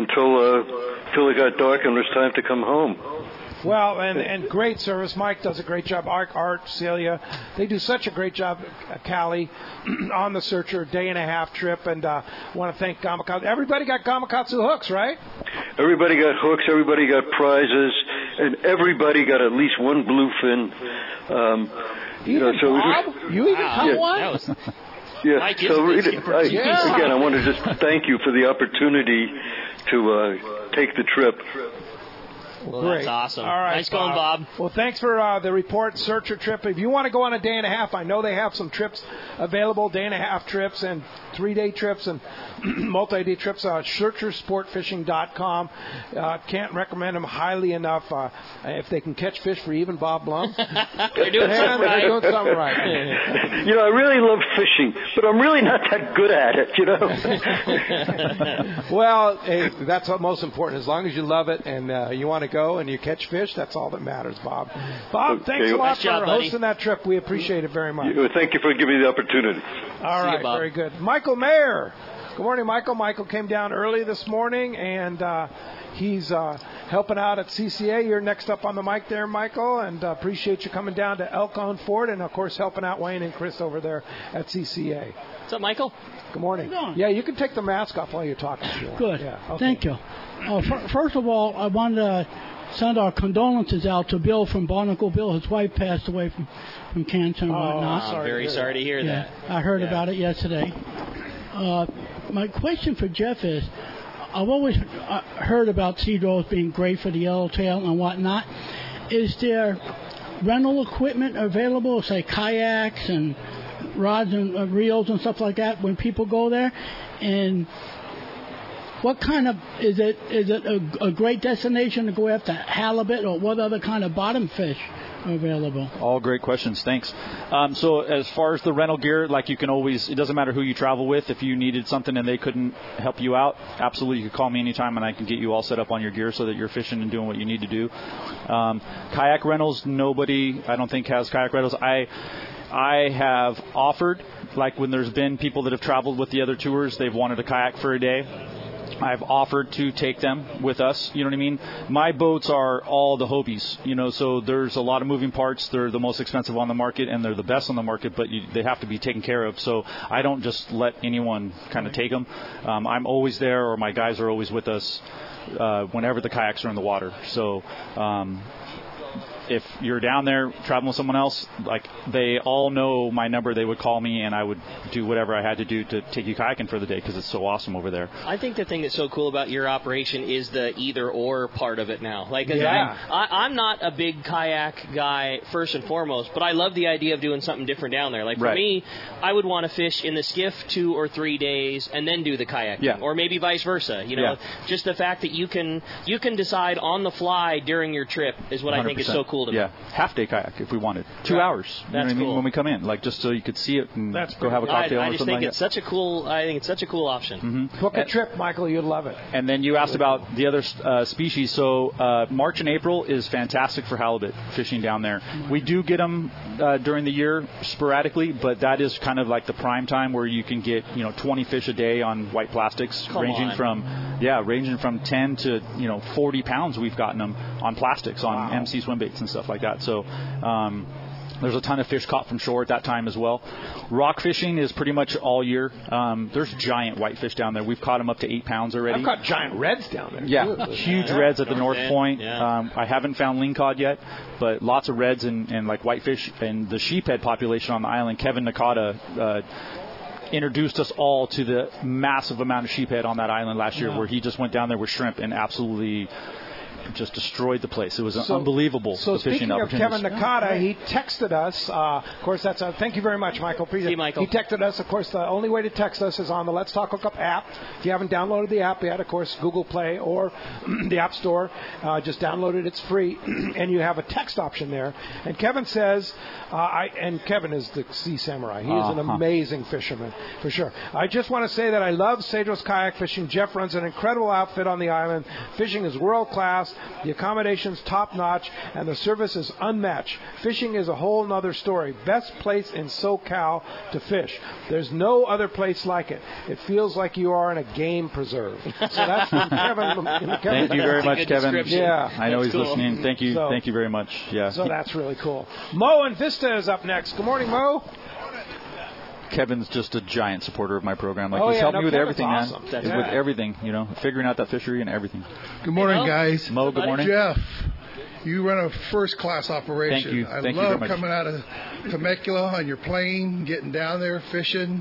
until it got dark and it was time to come home. Well, and great service. Mike does a great job. Art, Celia, they do such a great job, Callie, on the Searcher 1.5-day trip. And I want to thank Gamakatsu. Everybody got Gamakatsu hooks, right? Everybody got hooks. Everybody got prizes. And everybody got at least 1 bluefin. Even Bob? You even caught one? Yeah. Again, I want to just thank you for the opportunity to take the trip. Well, Great. that's awesome. All right, nice going, Bob. Well, thanks for the report, Searcher trip. If you want to go on a day and a half, I know they have some trips available, day-and-a-half trips and 3-day trips and multi-day trips. SearcherSportFishing.com. Can't recommend them highly enough. If they can catch fish for even Bob Blum, they're doing something right. They're doing something right. I really love fishing, but I'm really not that good at it, Well, hey, that's what most important. As long as you love it and you want to go and you catch fish, that's all that matters, Bob. Bob, thanks a lot for hosting that trip. We appreciate it very much. Thank you for giving me the opportunity. All right, very good. Michael Mayer. Good morning, Michael. Michael came down early this morning, and he's helping out at CCA. You're next up on the mic there, Michael, and appreciate you coming down to El Cajon Ford and, of course, helping out Wayne and Chris over there at CCA. What's up, Michael? Good morning. Yeah, you can take the mask off while you're talking. If you want. Good. Yeah, okay. Thank you. First of all, I wanted to send our condolences out to Bill from Barnacle. Bill, his wife passed away from cancer and whatnot. I'm very sorry to hear that. I heard about it yesterday. My question for Jeff is, I've always heard about Seadros being great for the yellowtail and whatnot. Is there rental equipment available, say kayaks and rods and reels and stuff like that when people go there? And what kind of, is it a great destination to go after halibut, or what other kind of bottom fish are available? All great questions. Thanks. So as far as the rental gear, like you can always, it doesn't matter who you travel with. If you needed something and they couldn't help you out, absolutely you could call me anytime and I can get you all set up on your gear so that you're fishing and doing what you need to do. Kayak rentals, nobody, I don't think, has kayak rentals. I have offered, like when there's been people that have traveled with the other tours, they've wanted a kayak for a day. I've offered to take them with us. You know what I mean? My boats are all the Hobies, so there's a lot of moving parts. They're the most expensive on the market, and they're the best on the market, but they have to be taken care of. So I don't just let anyone kind of take them. I'm always there, or my guys are always with us whenever the kayaks are in the water. So if you're down there traveling with someone else, like they all know my number, they would call me and I would do whatever I had to do to take you kayaking for the day because it's so awesome over there. I think the thing that's so cool about your operation is the either or part of it now. Like, I'm not a big kayak guy first and foremost, but I love the idea of doing something different down there. Like for me, I would want to fish in the skiff 2 or 3 days and then do the kayaking, or maybe vice versa. Just the fact that you can decide on the fly during your trip is what 100%. I think is so cool to me. Yeah, half-day kayak if we wanted. 2 hours. You know what I mean? When we come in, like just so you could see it and go have a cocktail or something like that. I just think it's such a cool option. Mm-hmm. Book a trip, Michael. You'd love it. And then you asked about the other species. So March and April is fantastic for halibut fishing down there. We do get them during the year sporadically, but that is kind of like the prime time where you can get 20 fish a day on white plastics, ranging from 10 to 40 pounds. We've gotten them on plastics on MC swim baits and stuff like that. So there's a ton of fish caught from shore at that time as well. Rock fishing is pretty much all year. There's giant whitefish down there. We've caught them up to 8 pounds already. I've caught giant reds down there. Yeah, huge reds at the North Point. I haven't found lingcod yet, but lots of reds and like whitefish. And the sheephead population on the island, Kevin Nakata introduced us all to the massive amount of sheephead on that island last year, where he just went down there with shrimp and absolutely just destroyed the place. It was unbelievable. So speaking of Kevin Nakata, he texted us. Of course, thank you very much, Michael. Appreciate it. Michael. He texted us. Of course, the only way to text us is on the Let's Talk Hookup app. If you haven't downloaded the app yet, of course, Google Play or the App Store, just download it. It's free, and you have a text option there. And Kevin says, and Kevin is the Sea Samurai. He is an amazing fisherman, for sure. I just want to say that I love Cedros kayak fishing. Jeff runs an incredible outfit on the island. Fishing is world class. The accommodation's top-notch, and the service is unmatched. Fishing is a whole nother story. Best place in SoCal to fish. There's no other place like it. It feels like you are in a game preserve. So that's from Kevin. Thank you very much, Kevin. Yeah, I know he's listening. Thank you. So, thank you very much. Yeah. So that's really cool. Mo and Vista is up next. Good morning, Mo. Kevin's just a giant supporter of my program. He's helped me with everything, awesome. man. With everything, figuring out that fishery and everything. Good morning, guys. Mo, good morning. Jeff, you run a first-class operation. Thank you. I love coming out of Temecula on your plane, getting down there, fishing.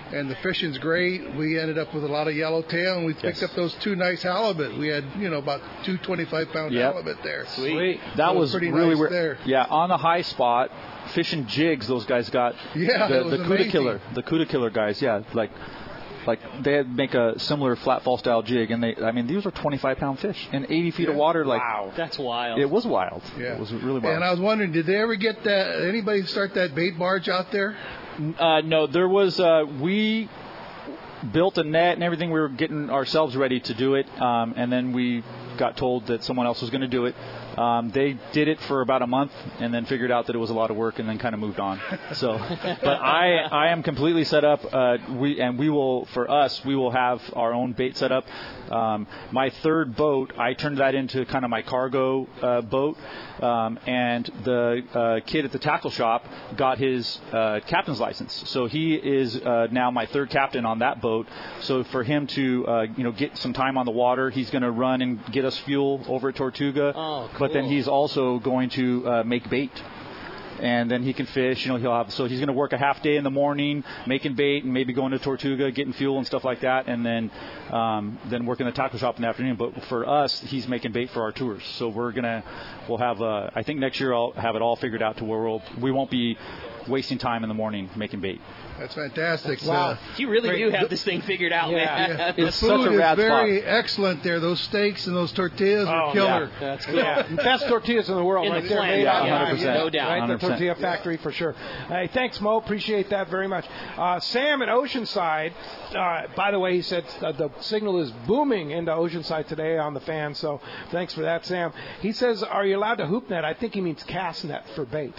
and the fishing's great. We ended up with a lot of yellowtail, and we picked up those 2 nice halibut. We had, about 2 25-pound halibut there. Sweet. That was pretty really nice weird. there. Yeah, on the high spot, fishing jigs, those guys got the Cuda Killer. The Cuda Killer guys, like they make a similar flat fall style jig, and these were 25-pound fish in 80 feet of water. Wow, that's wild. It was wild. Yeah. It was really wild. And I was wondering, did they ever get anybody start that bait barge out there? No, there was. We built a net and everything. We were getting ourselves ready to do it, and then we got told that someone else was going to do it. They did it for about a month and then figured out that it was a lot of work and then kind of moved on. So, but I am completely set up. We will have our own bait set up. My third boat, I turned that into kind of my cargo boat. And the kid at the tackle shop got his captain's license. So he is now my third captain on that boat. So for him to get some time on the water, he's going to run and get us fuel over at Tortuga. Oh, cool. But then he's also going to make bait. And then he can fish. He's going to work a half day in the morning making bait and maybe going to Tortuga, getting fuel and stuff like that, and then working the tackle shop in the afternoon. But for us, he's making bait for our tours. So we'll have I think next year I'll have it all figured out to where we won't be wasting time in the morning making bait. That's fantastic. Wow. You really do have this thing figured out, man. Yeah. It's the such food a rad is very excellent there. Those steaks and those tortillas are killer. Yeah. That's cool. Best tortillas in the world right there. Made 100%. No doubt. Right, 100%. the tortilla factory for sure. Hey, thanks, Mo. Appreciate that very much. Sam in Oceanside, by the way, he said the signal is booming into Oceanside today on the fan, so thanks for that, Sam. He says, are you allowed to hoop net? I think he means cast net for bait.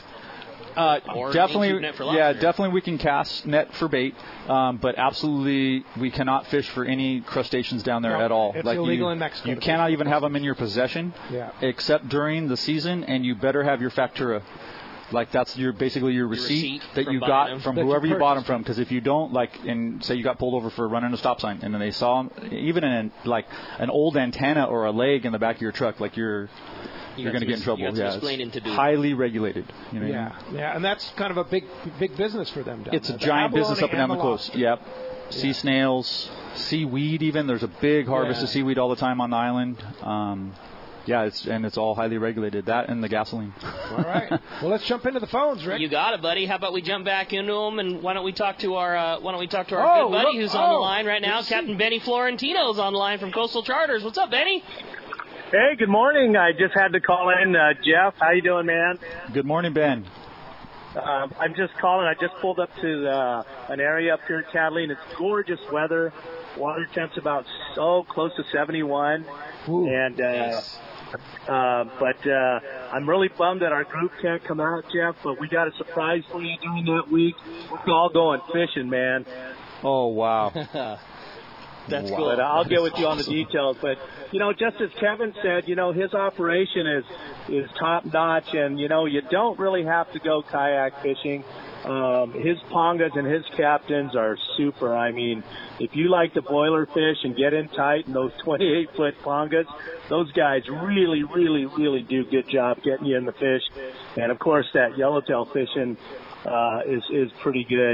Definitely we can cast net for bait, but absolutely we cannot fish for any crustaceans down there at all. It's illegal in Mexico. You cannot even have them in your possession, except during the season, and you better have your factura. Like that's basically your receipt that you got from whoever you bought them from. Because if you don't, and say you got pulled over for running a stop sign, and then they saw even in an old antenna or a leg in the back of your truck, you're going to get in trouble. It's highly regulated. And that's kind of a big business for them. It's a giant business up and down the coast. Yep. Sea snails, seaweed. Even there's a big harvest of seaweed all the time on the island. It's all highly regulated. That and the gasoline. All right. Well, let's jump into the phones, Rick. You got it, buddy. How about we jump back into them, and why don't we talk to our good buddy who's on the line right now, Captain Benny Florentino's on the line from Coastal Charters. What's up, Benny? Hey, good morning. I just had to call in. Jeff, how you doing, man? Good morning, Ben. I'm just calling. I just pulled up to an area up here in Catalina. It's gorgeous weather. Water temp's about close to 71. Ooh, and nice. But I'm really bummed that our group can't come out, Jeff. But we got a surprise for you during that week. We're all going fishing, man. Oh, wow. That's cool. But I'll get with you on the details. But, just as Kevin said, his operation is top notch. And, you don't really have to go kayak fishing. His pongas and his captains are super. I mean, if you like to boiler fish and get in tight in those 28-foot pongas, those guys really, really, really do a good job getting you in the fish. And, of course, that yellowtail fishing is pretty good.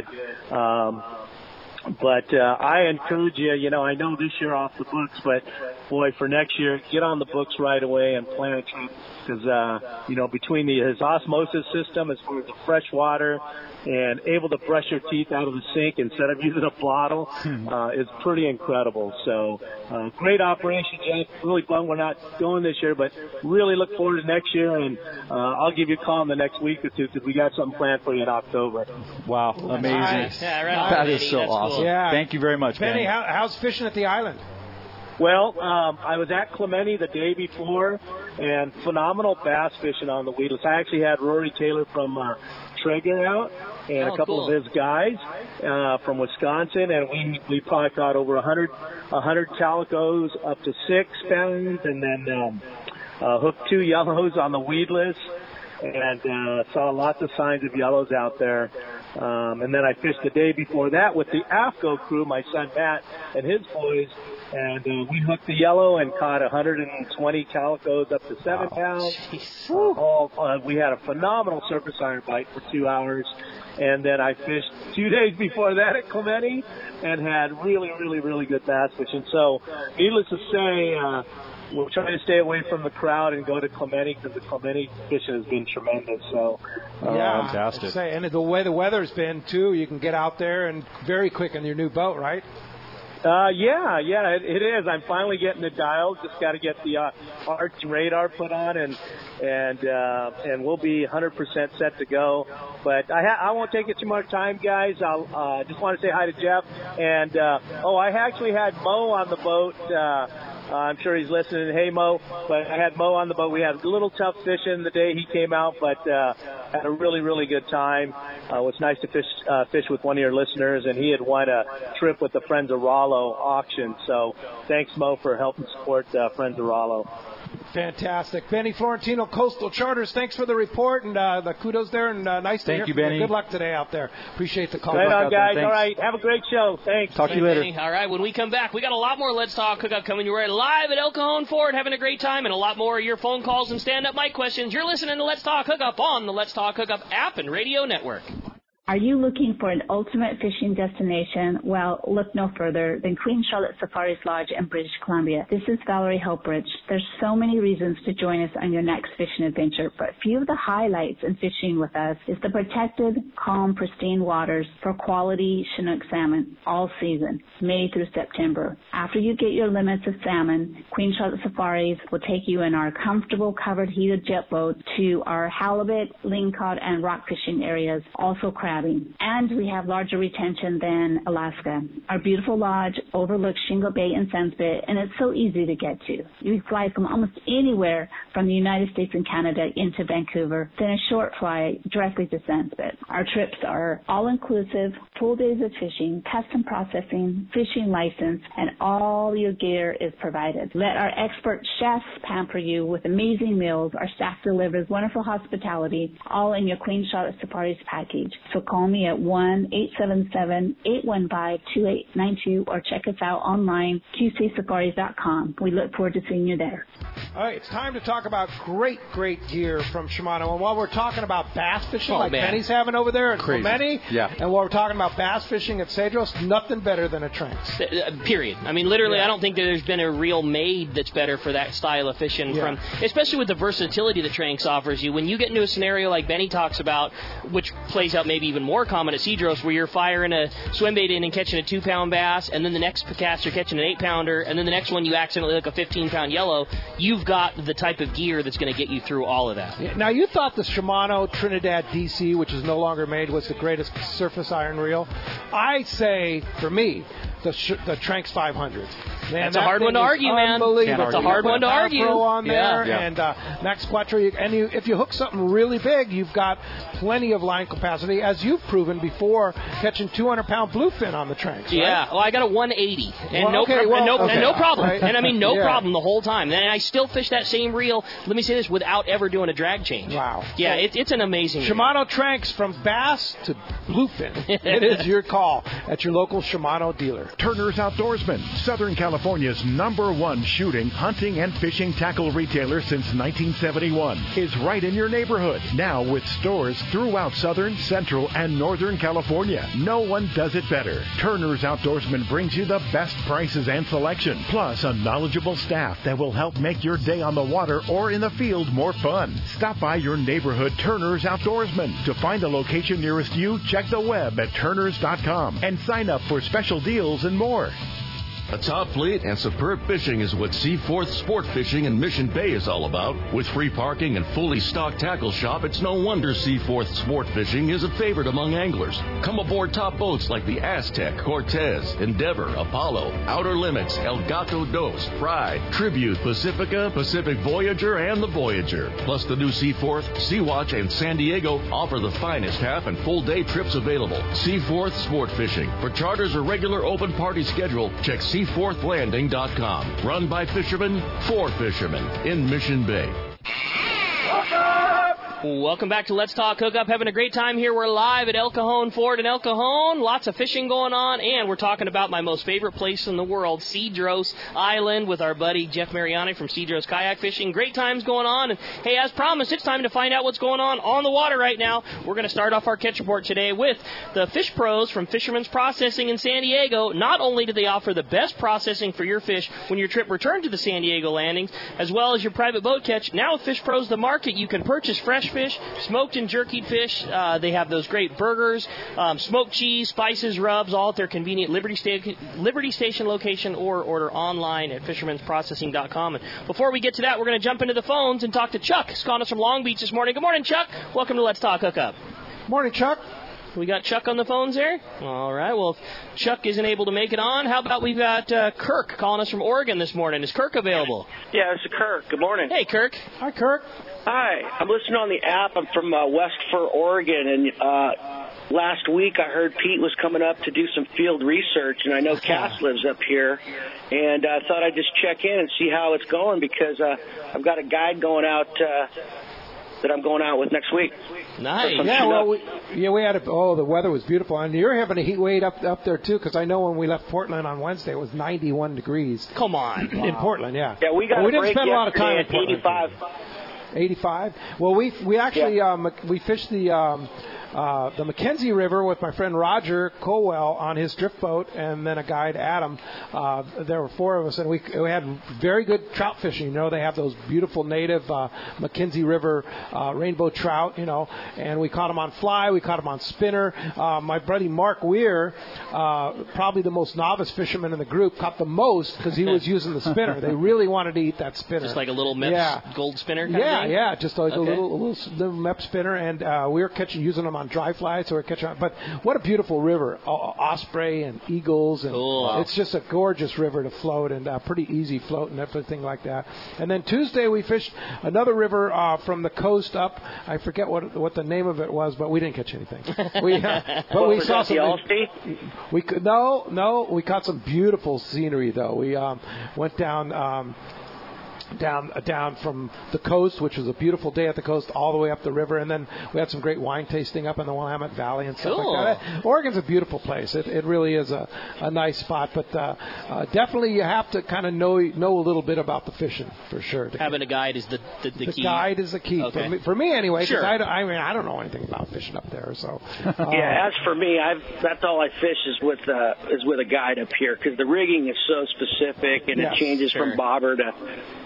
But I encourage you, I know this year off the books, but, boy, for next year, get on the books right away and plan a trip. Because, between his osmosis system as far as the fresh water and able to brush your teeth out of the sink instead of using a bottle is pretty incredible. So, great operation, Jeff. Really bummed we're not going this year, but really look forward to next year. And I'll give you a call in the next week or two because we got something planned for you in October. Wow, amazing. Nice. Yeah, right that is so awesome. Cool. Yeah. Thank you very much, Benny. How's fishing at the island? Well, I was at Clemente the day before, and phenomenal bass fishing on the weedless. I actually had Rory Taylor from Traeger out, and a couple of his guys from Wisconsin, and we probably caught over 100 calicos up to 6 pounds, and then hooked 2 yellows on the weedless. and saw lots of signs of yellows out there. And then I fished the day before that with the AFCO crew, my son Matt and his boys, and we hooked the yellow and caught 120 calicos up to 7 pounds. We had a phenomenal surface iron bite for 2 hours. And then I fished 2 days before that at Clemente and had really, really, really good bass fishing. So needless to say, we're trying to stay away from the crowd and go to Clemente because the Clemente fishing has been tremendous. So fantastic. And the way the weather's been too, you can get out there and very quick in your new boat, right? It is. I'm finally getting the dials. Just got to get the arch radar put on, and we'll be 100% set to go. But I won't take it too much time, guys. I'll just want to say hi to Jeff. And I actually had Mo on the boat. I'm sure he's listening. Hey, Mo. But I had Mo on the boat. We had a little tough fishing the day he came out, but had a really, really good time. It was nice to fish with one of your listeners, and he had won a trip with the Friends of Rollo auction. So thanks, Mo, for helping support Friends of Rollo. Fantastic. Benny Florentino, Coastal Charters, thanks for the report and the kudos there, and nice to hear from you, Benny. Good luck today out there. Appreciate the call. Right on, guys. All right. Have a great show. Thanks. Talk to you later. Benny. All right. When we come back, we got a lot more Let's Talk Hookup coming your way live at El Cajon Ford, having a great time, and a lot more of your phone calls and stand-up mic questions. You're listening to Let's Talk Hookup on the Let's Talk Hookup app and radio network. Are you looking for an ultimate fishing destination? Well, look no further than Queen Charlotte Safaris Lodge in British Columbia. This is Valerie Helpridge. There's so many reasons to join us on your next fishing adventure, but a few of the highlights in fishing with us is the protected, calm, pristine waters for quality Chinook salmon all season, May through September. After you get your limits of salmon, Queen Charlotte Safaris will take you in our comfortable covered heated jet boat to our halibut, lingcod, and rock fishing areas, also crabbing. And we have larger retention than Alaska. Our beautiful lodge overlooks Shingle Bay and Sunspit, and it's so easy to get to. You fly from almost anywhere from the United States and Canada into Vancouver, then a short flight directly to Sunspit. Our trips are all-inclusive, full days of fishing, custom processing, fishing license, and all your gear is provided. Let our expert chefs pamper you with amazing meals. Our staff delivers wonderful hospitality, all in your Queen Charlotte Safaris package. So call me at 1-877-815-2892 or check us out online, qcsafaris.com. We look forward to seeing you there. All right, it's time to talk about great gear from Shimano. And while we're talking about bass fishing, Benny's having over there at Clemente, and while we're talking about bass fishing at Cedros, nothing better than a Tranx. Period. I mean, literally, I don't think that there's been a real made that's better for that style of fishing, especially with the versatility that Tranx offers you. When you get into a scenario like Benny talks about, which plays out maybe even more common at Cedros, where you're firing a swim bait in and catching a 2-pound bass, and then the next cast you're catching an 8-pounder, and then the next one you accidentally hook a 15-pound yellow, you've got the type of gear that's going to get you through all of that. Now, you thought the Shimano Trinidad DC, which is no longer made, was the greatest surface iron reel. I say, for me, the Tranx 500. Man, that's a hard one to argue, man. It's a hard one to argue. On there, and Max Quattro, if you hook something really big, you've got plenty of line capacity, as you've proven before, catching 200-pound bluefin on the Tranx. Right? Yeah, well, I got a 180, and no problem. Right. And I mean, no problem the whole time. And I still fish that same reel, let me say this, without ever doing a drag change. Wow. Yeah, it's an amazing Shimano Tranx, from bass to bluefin. It is your call at your local Shimano dealer. Turner's Outdoorsman, Southern California's #1 shooting, hunting, and fishing tackle retailer since 1971, is right in your neighborhood. Now with stores throughout Southern, Central, and Northern California. No one does it better. Turner's Outdoorsman brings you the best prices and selection, plus a knowledgeable staff that will help make your day on the water or in the field more fun. Stop by your neighborhood Turner's Outdoorsman. To find a location nearest you, check the web at turners.com and sign up for special deals and more. A top fleet and superb fishing is what Seaforth Sport Fishing in Mission Bay is all about. With free parking and fully stocked tackle shop, it's no wonder Seaforth Sport Fishing is a favorite among anglers. Come aboard top boats like the Aztec, Cortez, Endeavor, Apollo, Outer Limits, El Gato Dos, Pride, Tribute, Pacifica, Pacific Voyager, and the Voyager. Plus the new Seaforth, Sea-Watch, and San Diego offer the finest half and full day trips available. Seaforth Sport Fishing. For charters or regular open party schedule, check seaforthlanding.com. Run by fishermen for fishermen in Mission Bay. Welcome back to Let's Talk Hookup. Having a great time here. We're live at El Cajon Ford in El Cajon. Lots of fishing going on, and we're talking about my most favorite place in the world, Cedros Island, with our buddy Jeff Mariani from Cedros Kayak Fishing. Great times going on, and hey, as promised, it's time to find out what's going on the water right now. We're going to start off our catch report today with the Fish Pros from Fisherman's Processing in San Diego. Not only do they offer the best processing for your fish when your trip returns to the San Diego landings, as well as your private boat catch, now with Fish Pros The Market, you can purchase fresh fish, smoked and jerkied fish. They have those great burgers, smoked cheese, spices, rubs, all at their convenient Liberty Station location, or order online at fishermansprocessing.com. And before we get to that, we're going to jump into the phones and talk to Chuck. He's calling us from Long Beach this morning. Good morning, Chuck. Welcome to Let's Talk Hookup. Morning, Chuck. We got Chuck on the phones there? All right. Well, if Chuck isn't able to make it on, how about we've got Kirk calling us from Oregon this morning. Is Kirk available? Yeah, this is Kirk. Good morning. Hey, Kirk. Hi, Kirk. Hi. I'm listening on the app. I'm from West Fur, Oregon, and last week I heard Pete was coming up to do some field research, and I know Cass lives up here, and I thought I'd just check in and see how it's going because I've got a guide going out that I'm going out with next week. Nice. Yeah, well, we had the weather was beautiful, and you're having a heat wave up there too. Because I know when we left Portland on Wednesday, it was 91 degrees. Come on, in Portland, yeah. Yeah, we didn't spend a lot of time in Portland. 85. 85. Well, we actually we fished the Mackenzie River with my friend Roger Colwell on his drift boat, and then a guide, Adam. There were four of us, and we had very good trout fishing. You know, they have those beautiful native Mackenzie River rainbow trout, you know, and we caught them on fly, we caught them on spinner. My buddy Mark Weir, probably the most novice fisherman in the group, caught the most because he was using the spinner. They really wanted to eat that spinner. Just like a little Mepps gold spinner kind of thing? Yeah, just like a little Mepps spinner, and we were using them on dry fly, so we're catching on. But what a beautiful river. Osprey and eagles, and it's just a gorgeous river to float, and pretty easy float and everything like that. And then Tuesday we fished another river from the coast up. I forget what the name of it was, but we didn't catch anything. We saw some. We caught some beautiful scenery though. We went down from the coast, which was a beautiful day at the coast, all the way up the river, and then we had some great wine tasting up in the Willamette Valley and stuff like that. Oregon's a beautiful place. It really is a nice spot, but definitely you have to kind of know a little bit about the fishing for sure. Having a guide is the key. The guide is the key for me anyway. Sure. I don't know anything about fishing up there, so. Yeah, as for me, that's all I fish is with a guide up here because the rigging is so specific and it changes from bobber to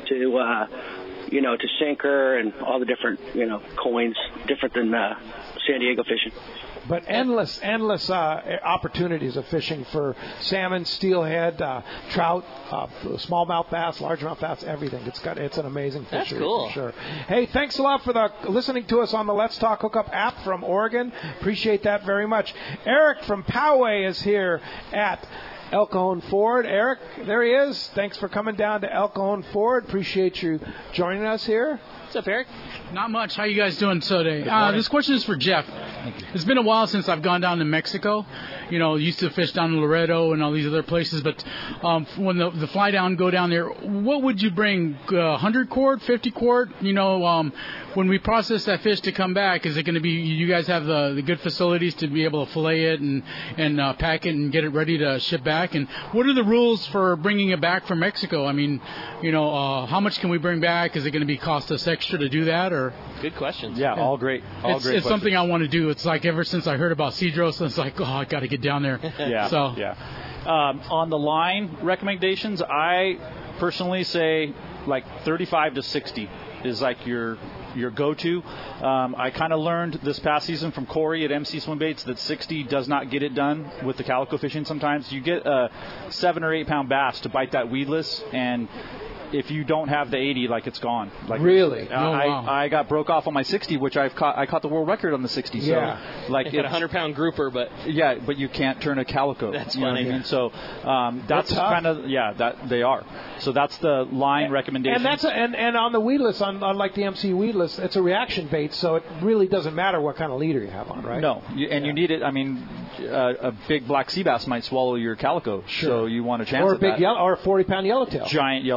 sinker and all the different, coins, different than San Diego fishing. But endless opportunities of fishing for salmon, steelhead, trout, smallmouth bass, largemouth bass, everything. It's an amazing fishery. That's cool. For sure. Hey, thanks a lot for listening to us on the Let's Talk Hookup app from Oregon. Appreciate that very much. Eric from Poway is here at El Cajon Ford. Eric, there he is. Thanks for coming down to El Cajon Ford. Appreciate you joining us here. What's up, Eric? Not much. How you guys doing today? This question is for Jeff. It's been a while since I've gone down to Mexico. Used to fish down in Laredo and all these other places. But when the fly down, go down there, what would you bring? 100 quart, 50 quart? When we process that fish to come back, is it going to be? You guys have the good facilities to be able to fillet it and pack it and get it ready to ship back. And what are the rules for bringing it back from Mexico? I mean, how much can we bring back? Is it going to cost us extra to do that, or? Good questions. Yeah, all great. It's something I want to do. It's like ever since I heard about Cedros, it's like, I got to get down there. On the line recommendations, I personally say like 35 to 60 is like your go-to. I kind of learned this past season from Corey at MC Swim Baits that 60 does not get it done with the calico fishing. Sometimes you get a 7 or 8 pound bass to bite that weedless, and if you don't have the 80, it's gone. Really? Wow. I got broke off on my 60, which I caught the world record on the 60. So, it's a 100-pound grouper, but but you can't turn a calico. That's funny. You know what I mean? So that's kind of that they are. So that's the line recommendation. And and on the weedless, on like the MC weedless, it's a reaction bait, so it really doesn't matter what kind of leader you have on, right? No, you need it. I mean, a big black sea bass might swallow your calico, so you want a chance or at that. Or a 40-pound yellowtail. Giant yellows.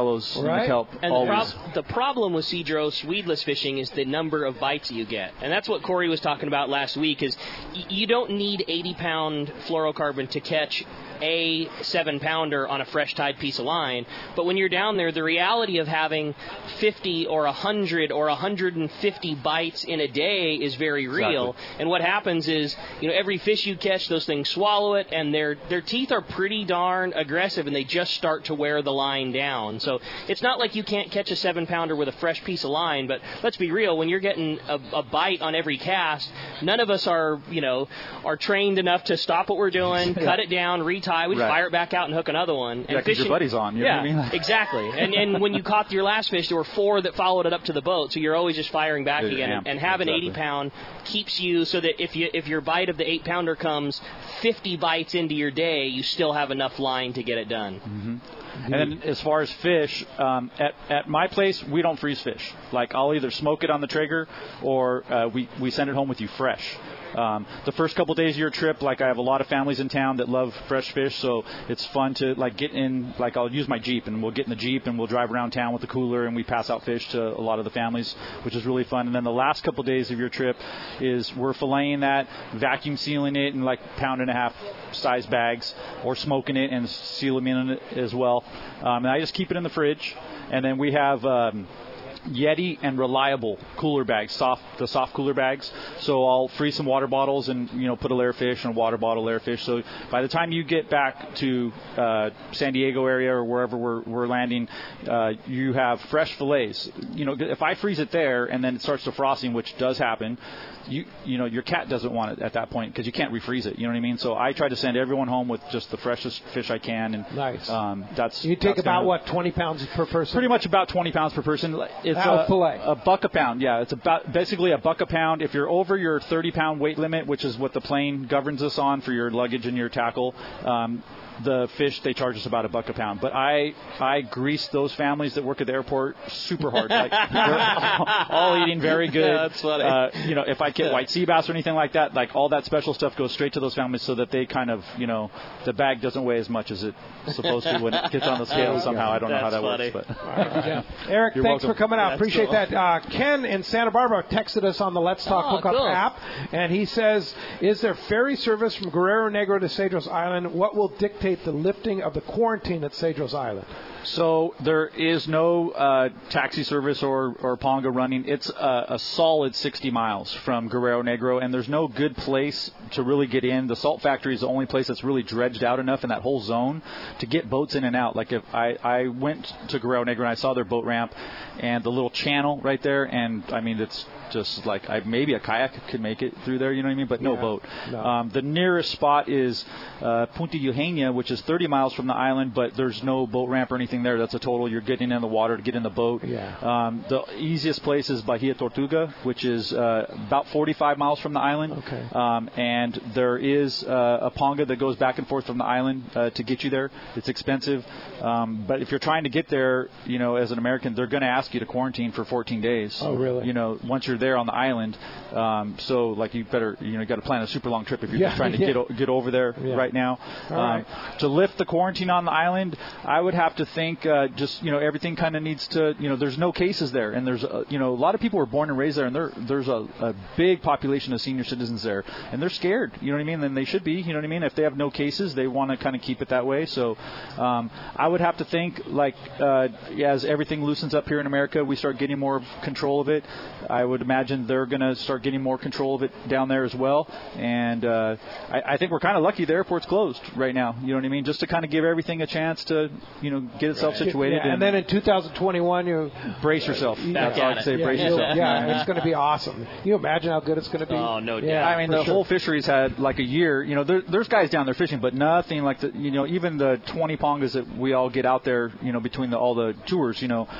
Right. Kelp, and always. the problem with cedros weedless fishing is the number of bites you get. And that's what Corey was talking about last week, is you don't need 80-pound fluorocarbon to catch a 7-pounder on a fresh tied piece of line. But when you're down there, the reality of having 50 or 100 or 150 bites in a day is very real. Exactly. And what happens is, every fish you catch, those things swallow it, and their teeth are pretty darn aggressive, and they just start to wear the line down. So it's not like you can't catch a 7-pounder with a fresh piece of line, but let's be real, when you're getting a bite on every cast, none of us are trained enough to stop what we're doing, cut it down, retie, we just fire it back out and hook another one. And because your buddy's on. You know what I mean? Exactly. And when you caught your last fish, there were 4 that followed it up to the boat, so you're always just firing back again. And having 80-pound keeps you so that if your bite of the 8-pounder comes 50 bites into your day, you still have enough line to get it done. Mm-hmm. And then as far as fish, at my place, we don't freeze fish. Like, I'll either smoke it on the Traeger or we send it home with you fresh. The first couple days of your trip, like, I have a lot of families in town that love fresh fish, so it's fun to, like, get in, like, I'll use my Jeep, and we'll get in the Jeep, and we'll drive around town with the cooler, and we pass out fish to a lot of the families, which is really fun. And then the last couple days of your trip is we're filleting that, vacuum sealing it in, like, 1.5-pound size bags, or smoking it and seal them in it as well. And I just keep it in the fridge, and then we have Yeti and Reliable cooler bags, the soft cooler bags. So I'll freeze some water bottles and put a layer of fish and a water bottle, layer of fish. So by the time you get back to San Diego area or wherever we're landing, you have fresh fillets. If I freeze it there and then it starts defrosting, which does happen, your cat doesn't want it at that point because you can't refreeze it. You know what I mean? So I try to send everyone home with just the freshest fish I can. And nice. You take about 20 pounds per person? Pretty much about 20 pounds per person. It's a buck a pound. Yeah, it's about basically a buck a pound. If you're over your 30-pound weight limit, which is what the plane governs us on for your luggage and your tackle, the fish, they charge us about $1 a pound. But I grease those families that work at the airport super hard. Like, they're all eating very good. Yeah, that's funny. If I get white sea bass or anything like that, like, all that special stuff goes straight to those families so that they kind of, the bag doesn't weigh as much as it's supposed to when it gets on the scale somehow. I don't know how that works. But Eric, You're thanks welcome. for coming out. That's Appreciate cool. that. Ken in Santa Barbara texted us on the Let's Talk Hookup cool. app, and he says, is there ferry service from Guerrero Negro to Cedros Island? What will dictate the lifting of the quarantine at Cedros Island? So there is no taxi service or Ponga running. It's a solid 60 miles from Guerrero Negro, and there's no good place to really get in. The salt factory is the only place that's really dredged out enough in that whole zone to get boats in and out. Like, if I went to Guerrero Negro and I saw their boat ramp and the little channel right there, and I mean, it's just like maybe a kayak could make it through there, you know what I mean? But no boat. No. The nearest spot is Punta Eugenia, which is 30 miles from the island, but there's no boat ramp or anything there. That's a total. You're getting in the water to get in the boat. Yeah. The easiest place is Bahia Tortuga, which is about 45 miles from the island. Okay. And there is a Ponga that goes back and forth from the island to get you there. It's expensive. But if you're trying to get there, as an American, they're going to ask you to quarantine for 14 days. Oh, really? Once you're there on the island. So, like, you better, you got to plan a super long trip if you're just trying to get over there right now. Right. To lift the quarantine on the island, I would have to think everything kind of needs to, there's no cases there. And there's, a lot of people were born and raised there, and there's a big population of senior citizens there. And they're scared, you know what I mean? And they should be, you know what I mean? If they have no cases, they want to kind of keep it that way. So I would have to think, like, as everything loosens up here in America, we start getting more control of it. I would imagine they're going to start getting more control of it down there as well. And I think we're kind of lucky the airport's closed right now. You know what I mean? Just to kind of give everything a chance to, get itself situated. Yeah, and then in 2021, you brace yourself. That's all I'd say. Brace yourself. Yeah, it's going to be awesome. Can you imagine how good it's going to be? Oh, no doubt. Yeah, I mean, the whole fishery's had like a year. There's guys down there fishing, but nothing like even the 20 pongas that we all get out there, between all the tours,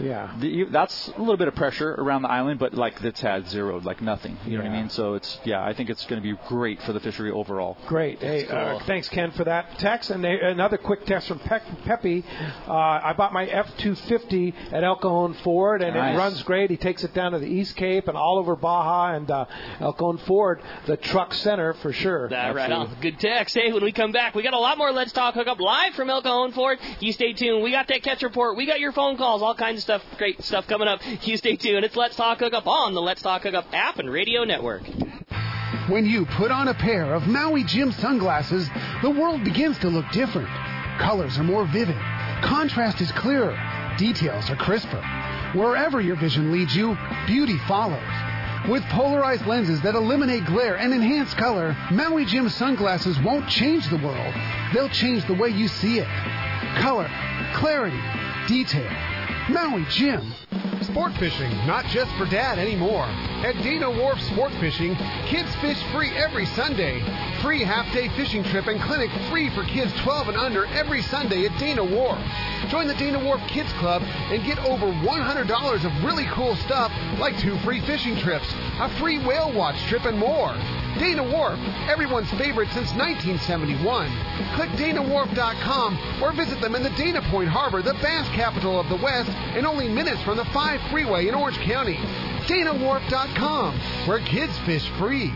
that's a little bit of pressure around the island, but like that's had zero, like nothing. You know what I mean? So I think it's going to be great for the fishery overall. Great. Hey, cool. Thanks, Ken, for that text. And another quick text from Pepe. I bought my F-250 at El Cajon Ford, and it runs great. He takes it down to the East Cape and all over Baja and El Cajon Ford. The truck center for sure. Right on. Good text. Hey, when we come back, we got a lot more Let's Talk Hookup live from El Cajon Ford. You stay tuned. We got that catch report. We got your phone calls. All kinds of stuff. Great stuff coming up. You stay tuned. It's Let's Talk Hookup on the Let's Talk Hookup app and radio network. When you put on a pair of Maui Jim sunglasses, the world begins to look different. Colors are more vivid. Contrast is clearer. Details are crisper. Wherever your vision leads you, beauty follows. With polarized lenses that eliminate glare and enhance color, Maui Jim sunglasses won't change the world. They'll change the way you see it. Color, clarity, detail. Maui Jim. Sport fishing, not just for Dad anymore. At Dana Wharf Sport Fishing, kids fish free every Sunday. Free half-day fishing trip and clinic free for kids 12 and under every Sunday at Dana Wharf. Join the Dana Wharf Kids Club and get over $100 of really cool stuff like 2 free fishing trips, a free whale watch trip, and more. Dana Wharf, everyone's favorite since 1971. Click DanaWharf.com or visit them in the Dana Point Harbor, the bass capital of the West, and only minutes from the 5 freeway in Orange County. DanaWharf.com, where kids fish free.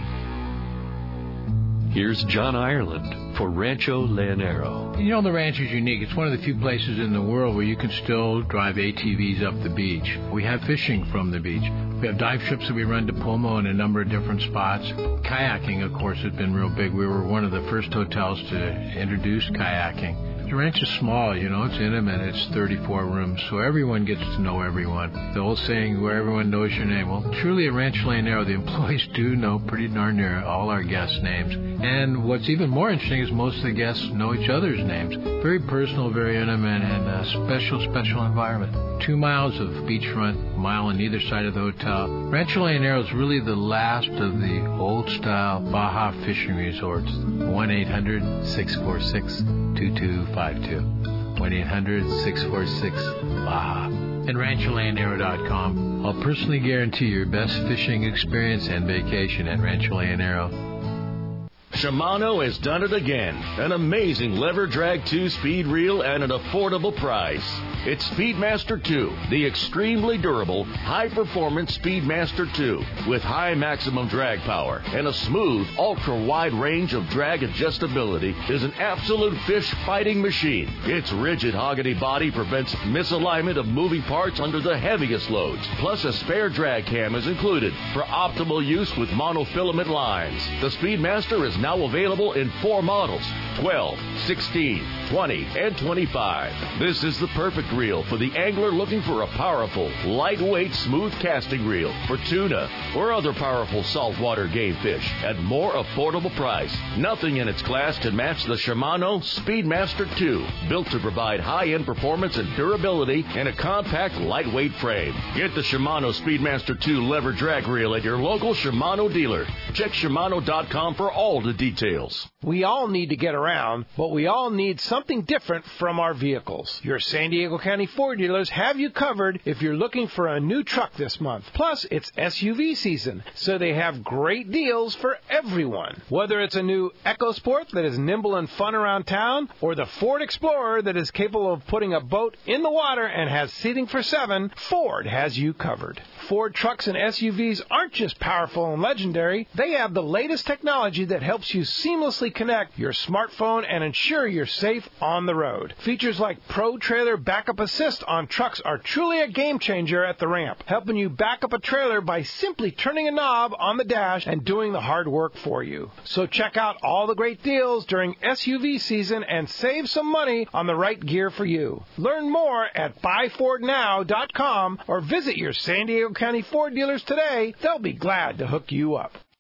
Here's John Ireland for Rancho Leonero. You know, the ranch is unique. It's one of the few places in the world where you can still drive ATVs up the beach. We have fishing from the beach. We have dive trips that we run to Pomo in a number of different spots. Kayaking, of course, has been real big. We were one of the first hotels to introduce kayaking. The ranch is small, you know, it's intimate, it's 34 rooms, so everyone gets to know everyone. The old saying, where everyone knows your name. Well, truly at Rancho Leonero, the employees do know pretty darn near all our guests' names. And what's even more interesting is most of the guests know each other's names. Very personal, very intimate, and a special environment. 2 miles of beachfront, a mile on either side of the hotel. Rancho Leonero is really the last of the old-style Baja fishing resorts. 1-800-646-2252. 1-800-646-BAJA. And RanchoLeonero.com. I'll personally guarantee your best fishing experience and vacation at Rancho Leonero. Shimano has done it again. An amazing lever drag 2-speed reel at an affordable price. It's Speedmaster 2, the extremely durable, high-performance Speedmaster 2 with high maximum drag power and a smooth, ultra-wide range of drag adjustability is an absolute fish-fighting machine. Its rigid hogany body prevents misalignment of moving parts under the heaviest loads. Plus, a spare drag cam is included for optimal use with monofilament lines. The Speedmaster is now available in 4 models, 12, 16, 20, and 25. This is the perfect reel for the angler looking for a powerful, lightweight, smooth casting reel for tuna or other powerful saltwater game fish at more affordable price. Nothing in its class can match the Shimano Speedmaster 2, built to provide high-end performance and durability in a compact, lightweight frame. Get the Shimano Speedmaster 2 lever drag reel at your local Shimano dealer. Check Shimano.com for all the details. We all need to get around, but we all need something different from our vehicles. Your San Diego County Ford dealers have you covered if you're looking for a new truck this month. Plus, it's SUV season, so they have great deals for everyone. Whether it's a new EcoSport that is nimble and fun around town, or the Ford Explorer that is capable of putting a boat in the water and has seating for 7, Ford has you covered. Ford trucks and SUVs aren't just powerful and legendary. They have the latest technology that helps you seamlessly connect your smartphone and ensure you're safe on the road. Features like Pro Trailer Backup Assist on trucks are truly a game changer at the ramp, helping you back up a trailer by simply turning a knob on the dash and doing the hard work for you. So check out all the great deals during SUV season and save some money on the right gear for you. Learn more at buyfordnow.com or visit your San Diego County Ford dealers today. They'll be glad to hook you up.